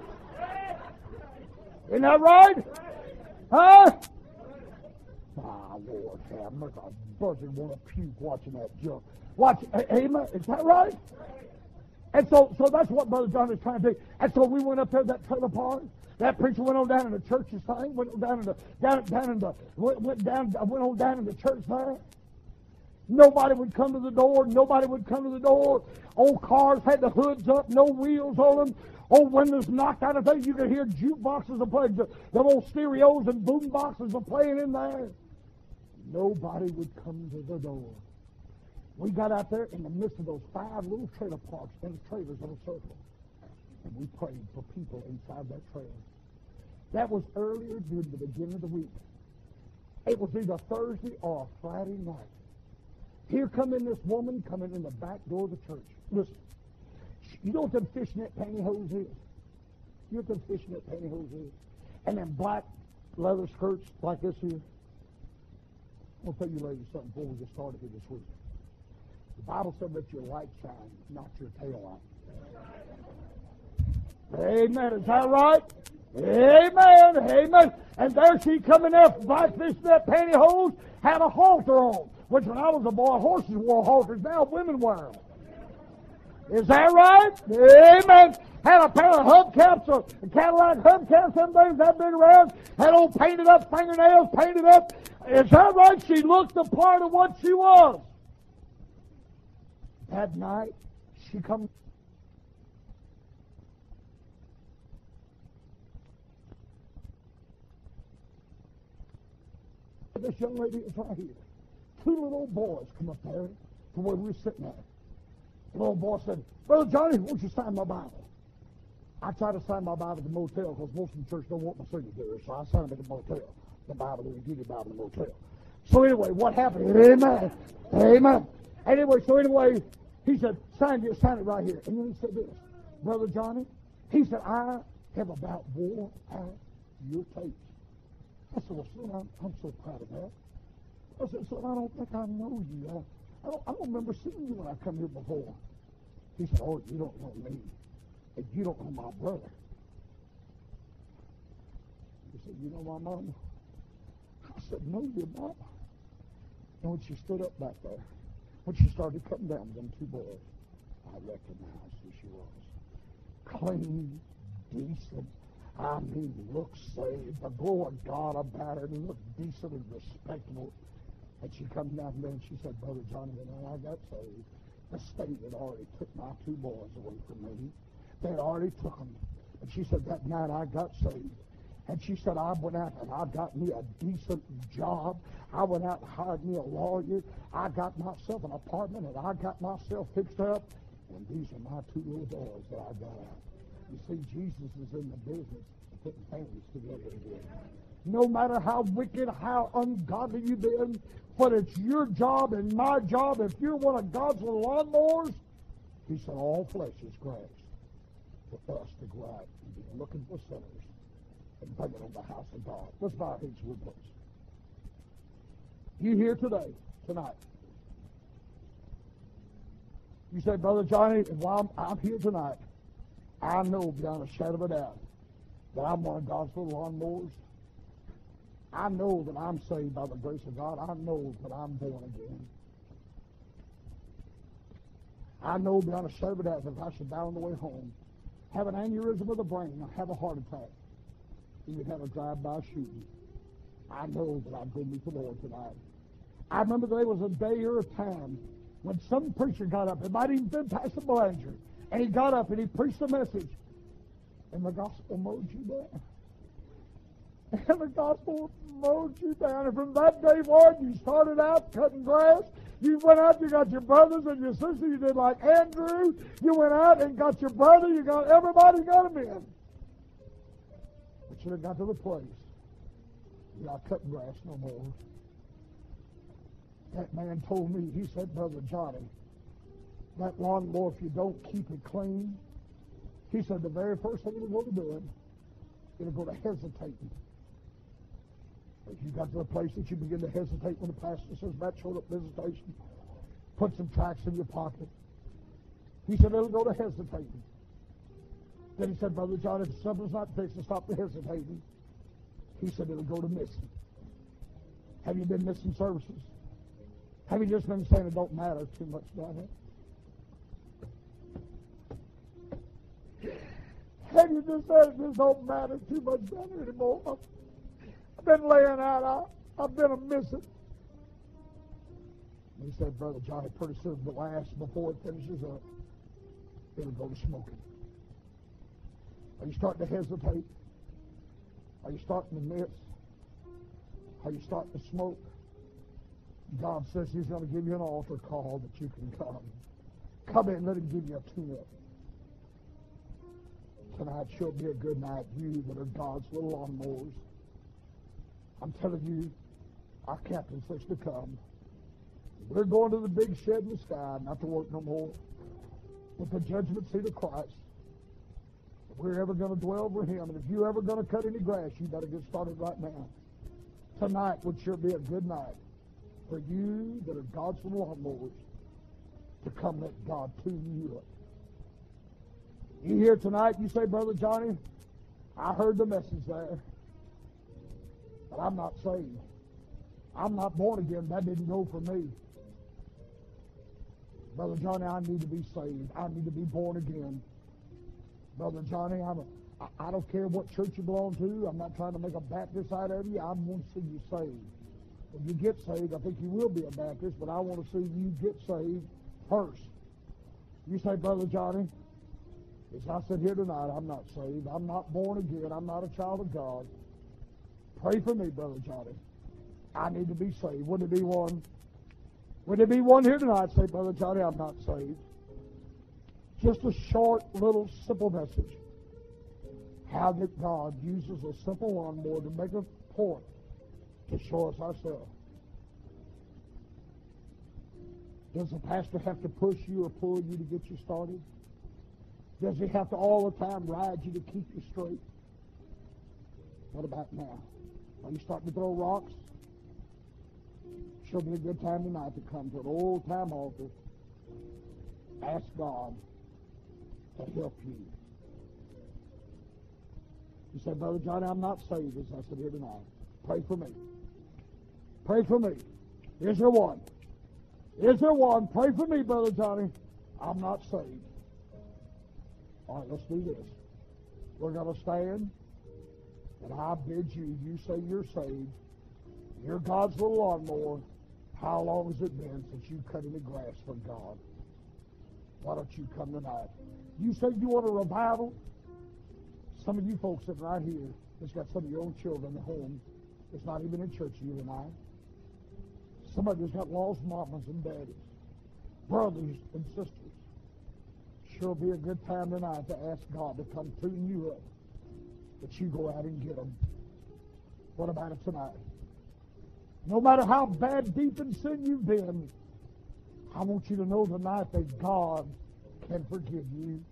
Isn't that right? Huh? Ah, Lord have mercy. I buzzing want to puke watching that junk. Watch, amen. Is that right? And so that's what Brother John is trying to do. And so we went up there to that trailer park. That preacher went on down in the church's thing. Went on down in the church there. Nobody would come to the door. Nobody would come to the door. Old cars had the hoods up, no wheels on them. Old windows knocked out of things. You could hear jukeboxes playing. The old stereos and boom boxes were playing in there. Nobody would come to the door. We got out there in the midst of those 5 little trailer parks and trailers in a circle. And we prayed for people inside that trailer. That was earlier during the beginning of the week. It was either Thursday or Friday night. Here come in this woman coming in the back door of the church. Listen, you know what them fishnet pantyhose is? You know what them fishnet pantyhose is? And them black leather skirts like this here. I'll tell you ladies something before we get started here this week. The Bible said let your light shine, not your tail light. Amen. Is that right? Amen. Amen. And there she coming up, black fishnet pantyhose, had a halter on. Which when I was a boy, horses wore halters. Now women wear them. Is that right? Amen. Had a pair of hubcaps, a Cadillac hubcaps, some things that been around. Had old painted up fingernails, painted up. Is that right? She looked the part of what she was. That night, she come. This young lady is right here. 2 little boys come up there to where we were sitting at. The little boy said, Brother Johnny, won't you sign my Bible? I try to sign my Bible at the motel because most of the church don't want my signature, so I sign them at the motel. The Bible, they give you the Bible in the motel. So anyway, what happened? Amen. Amen. Anyway, he said, sign it right here. And then he said this, Brother Johnny, he said, I have about wore out your tapes. I said, well, son, I'm so proud of that. I said, son, I don't think I know you. I don't remember seeing you when I come here before. He said, oh, you don't know me. And you don't know my brother. He said, you know my mama? I said, no, your mama. And when she stood up back there, when she started cutting down them 2 boys, I recognized who she was. Clean, decent, I mean, looked saved. The glory of God about her, looked decent and respectable. And she comes down there and she said, Brother Johnny, when I got saved, the state had already took my 2 boys away from me. They had already took them. And she said, that night I got saved. And she said, I went out and I got me a decent job. I went out and hired me a lawyer. I got myself an apartment and I got myself fixed up. And these are my 2 little boys that I got out. You see, Jesus is in the business of putting families together again. No matter how wicked, how ungodly you've been, but it's your job and my job. If you're one of God's little lawnmowers, he said, all flesh is grass. For us to go out and be looking for sinners and bring it on the house of God. Let's bow our heads with us. You here tonight. You say, Brother Johnny, while I'm here tonight, I know beyond a shadow of a doubt that I'm one of God's little lawnmowers. I know that I'm saved by the grace of God. I know that I'm born again. I know beyond a shadow of a doubt that if I should die on the way home, have an aneurysm of the brain, or have a heart attack, and you'd have a drive-by shooting, I know that I'd go meet the Lord tonight. I remember there was a day or a time when some preacher got up, it might even been Pastor Belanger, and he got up and he preached a message, and the gospel mowed you down. And the gospel mowed you down. And from that day forward, you started out cutting grass. You went out, you got your brothers and your sisters. You did like Andrew. You went out and got your brother. You got everybody got them in. But you got to the place. You're not cutting grass no more. That man told me, he said, Brother Johnny, that lawnmower, if you don't keep it clean, he said the very first thing it'll go to doing, it'll go to hesitating. If you got to the place that you begin to hesitate when the pastor says that showed up visitation, put some tracts in your pocket. He said it'll go to hesitating. Then he said, Brother John, if something's not fixed to stop the hesitating, he said it'll go to missing. Have you been missing services? Have you just been saying it don't matter too much about it? Have you just said it just don't matter too much about it anymore? I've been laying out. I've been a missing. He said, Brother Johnny, pretty soon the last, before it finishes up, it'll go to smoking. Are you starting to hesitate? Are you starting to miss? Are you starting to smoke? God says He's going to give you an altar call that you can come. Come in and let Him give you a tune-up. Tonight sure be a good night. You that are God's little lawnmowers. I'm telling you, our captain says to come. We're going to the big shed in the sky, not to work no more, but the judgment seat of Christ. If we're ever going to dwell with Him, and if you're ever going to cut any grass, you better get started right now. Tonight would sure be a good night for you that are God's little lawnmowers to come let God tune you up. You here tonight, you say, Brother Johnny, I heard the message there, but I'm not saved. I'm not born again. That didn't go for me. Brother Johnny, I need to be saved. I need to be born again. Brother Johnny, I don't care what church you belong to. I'm not trying to make a Baptist out of you. I want to see you saved. When you get saved, I think you will be a Baptist, but I want to see you get saved first. You say, Brother Johnny, as I sit here tonight, I'm not saved. I'm not born again. I'm not a child of God. Pray for me, Brother Johnny. I need to be saved. Would there be one? Would there be one here tonight say, Brother Johnny, I'm not saved? Just a short, little, simple message. How that God uses a simple lawnmower to make a point to show us ourselves. Does the pastor have to push you or pull you to get you started? Does he have to all the time ride you to keep you straight? What about now? Are you starting to throw rocks? Sure be a good time tonight to come to an old-time altar. Ask God to help you. You say, Brother Johnny, I'm not saved as I sit here tonight. Pray for me. Pray for me. Is there one? Is there one? Pray for me, Brother Johnny. I'm not saved. All right, let's do this. We're going to stand, and I bid you, you say you're saved. You're God's little lawnmower. How long has it been since you cut any grass for God? Why don't you come tonight? You say you want a revival? Some of you folks sitting right here that's got some of your own children at home that's not even in church, you and I. Somebody that's got lost mamas and daddies, brothers and sisters. Sure be a good time tonight to ask God to come tune you up, that you go out and get them. What about it tonight? No matter how bad, deep in sin you've been, I want you to know tonight that God can forgive you.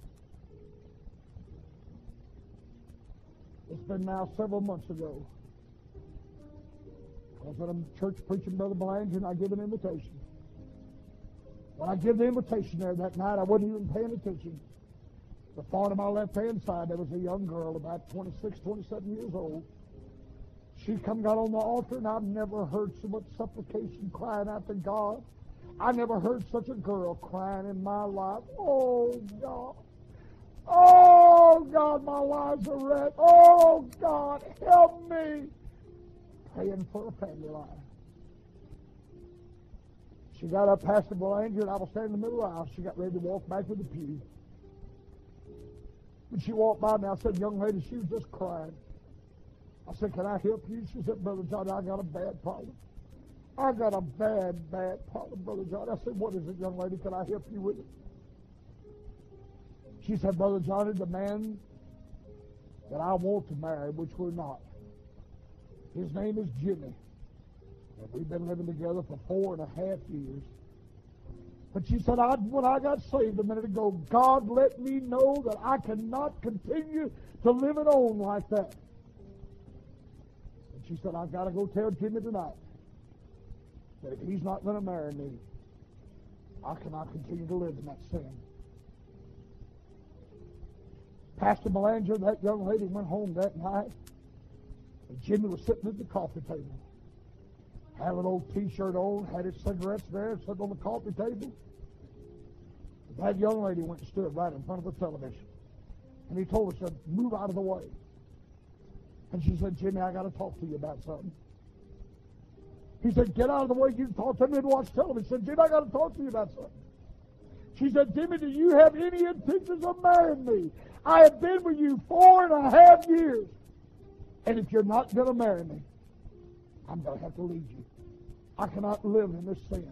It's been now several months ago. I was at a church preaching Brother Belanger, and I give an invitation. When I give the invitation there that night, I wasn't even paying attention. The far to my left-hand side, there was a young girl, about 26, 27 years old. She come got on the altar, and I've never heard so much supplication crying out to God. I never heard such a girl crying in my life. Oh, God. Oh, God, my life's a wreck. Oh, God, help me. Praying for a family life. She got up past the Belanger, and I was standing in the middle of the aisle. She got ready to walk back to the pew. When she walked by me, I said, young lady, she was just crying. I said, can I help you? She said, Brother Johnny, I got a bad problem. I got a bad, bad problem, Brother Johnny. I said, what is it, young lady? Can I help you with it? She said, Brother Johnny, the man that I want to marry, which we're not, his name is Jimmy. And we've been living together for 4.5 years. But she said, when I got saved a minute ago, God let me know that I cannot continue to live it on like that. And she said, I've got to go tell Jimmy tonight that if he's not going to marry me, I cannot continue to live in that sin. Pastor Belanger, that young lady, went home that night, and Jimmy was sitting at the coffee table. Had an old T-shirt on, had his cigarettes there, sitting on the coffee table. That young lady went and stood right in front of the television. And he told her, said, move out of the way. And she said, Jimmy, I got to talk to you about something. He said, get out of the way, you can talk to me and watch television. She said, Jimmy, I got to talk to you about something. She said, Jimmy, do you have any intentions of marrying me? I have been with you 4.5 years. And if you're not going to marry me, I'm going to have to leave you. I cannot live in this sin.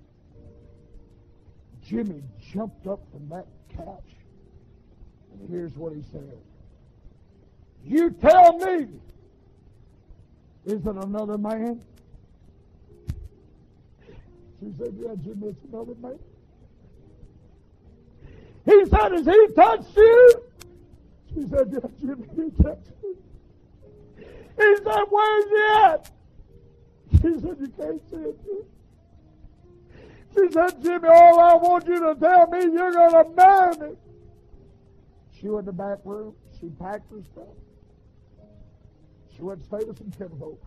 Jimmy jumped up from that couch, and here's what he said. You tell me, is it another man? She said, yeah, Jimmy, it's another man. He said, has he touched you? She said, yeah, Jimmy, he touched me. He said, where's he at? She said, you can't see it, Jimmy. She said, Jimmy, all I want you to tell me, you're going to marry me. She went to the back room. She packed her stuff. She went to stay with some kinfolk.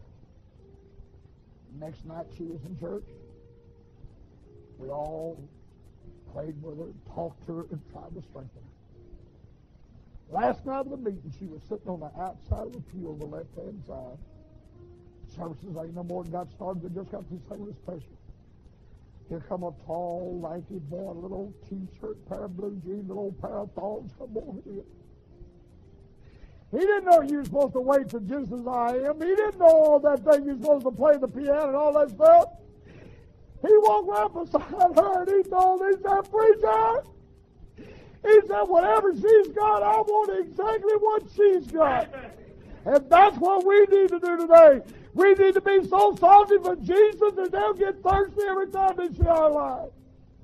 Next night she was in church. We all prayed with her, talked to her, and tried to strengthen her. Last night of the meeting, she was sitting on the outside of the pew on the left-hand side. Services ain't no more than got started. They just got through singing this special. Here come a tall, lanky boy, a little old T-shirt, pair of blue jeans, a little pair of thongs come over here. He didn't know you were supposed to wait for just as I am. He didn't know all that thing you're supposed to play the piano and all that stuff. He walked right beside her and he told me, he said, preacher, he said, whatever she's got, I want exactly what she's got. And that's what we need to do today. We need to be so salty for Jesus that they'll get thirsty every time they see our lives.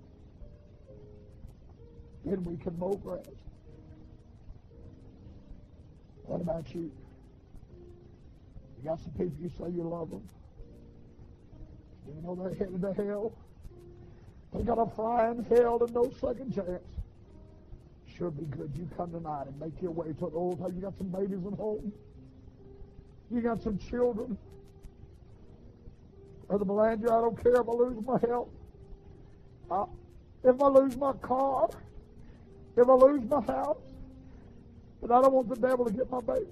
Then we can mow grass. What about you? You got some people you say you love them. You know they're headed to hell. They got a frying hell and no second chance. Sure be good you come tonight and make your way to an old house. You got some babies at home. You got some children. Brother Belanger, I don't care if I lose my health. If I lose my car. If I lose my house. But I don't want the devil to get my babies.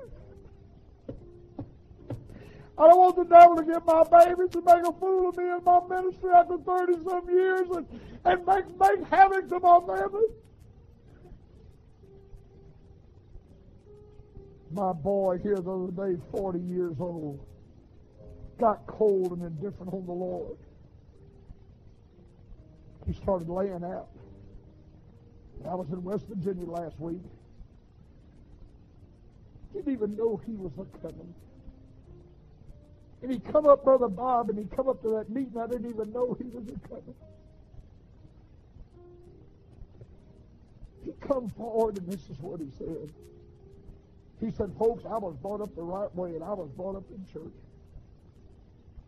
I don't want the devil to get my babies and make a fool of me in my ministry after 30-some years and make havoc to my family. My boy here the other day, 40 years old, got cold and indifferent on the Lord. He started laying out. I was in West Virginia last week. Didn't even know he was a-coming. And he come up, Brother Bob, and he come up to that meeting. I didn't even know he was a-coming. He come forward, and this is what he said. He said, folks, I was brought up the right way, and I was brought up in church.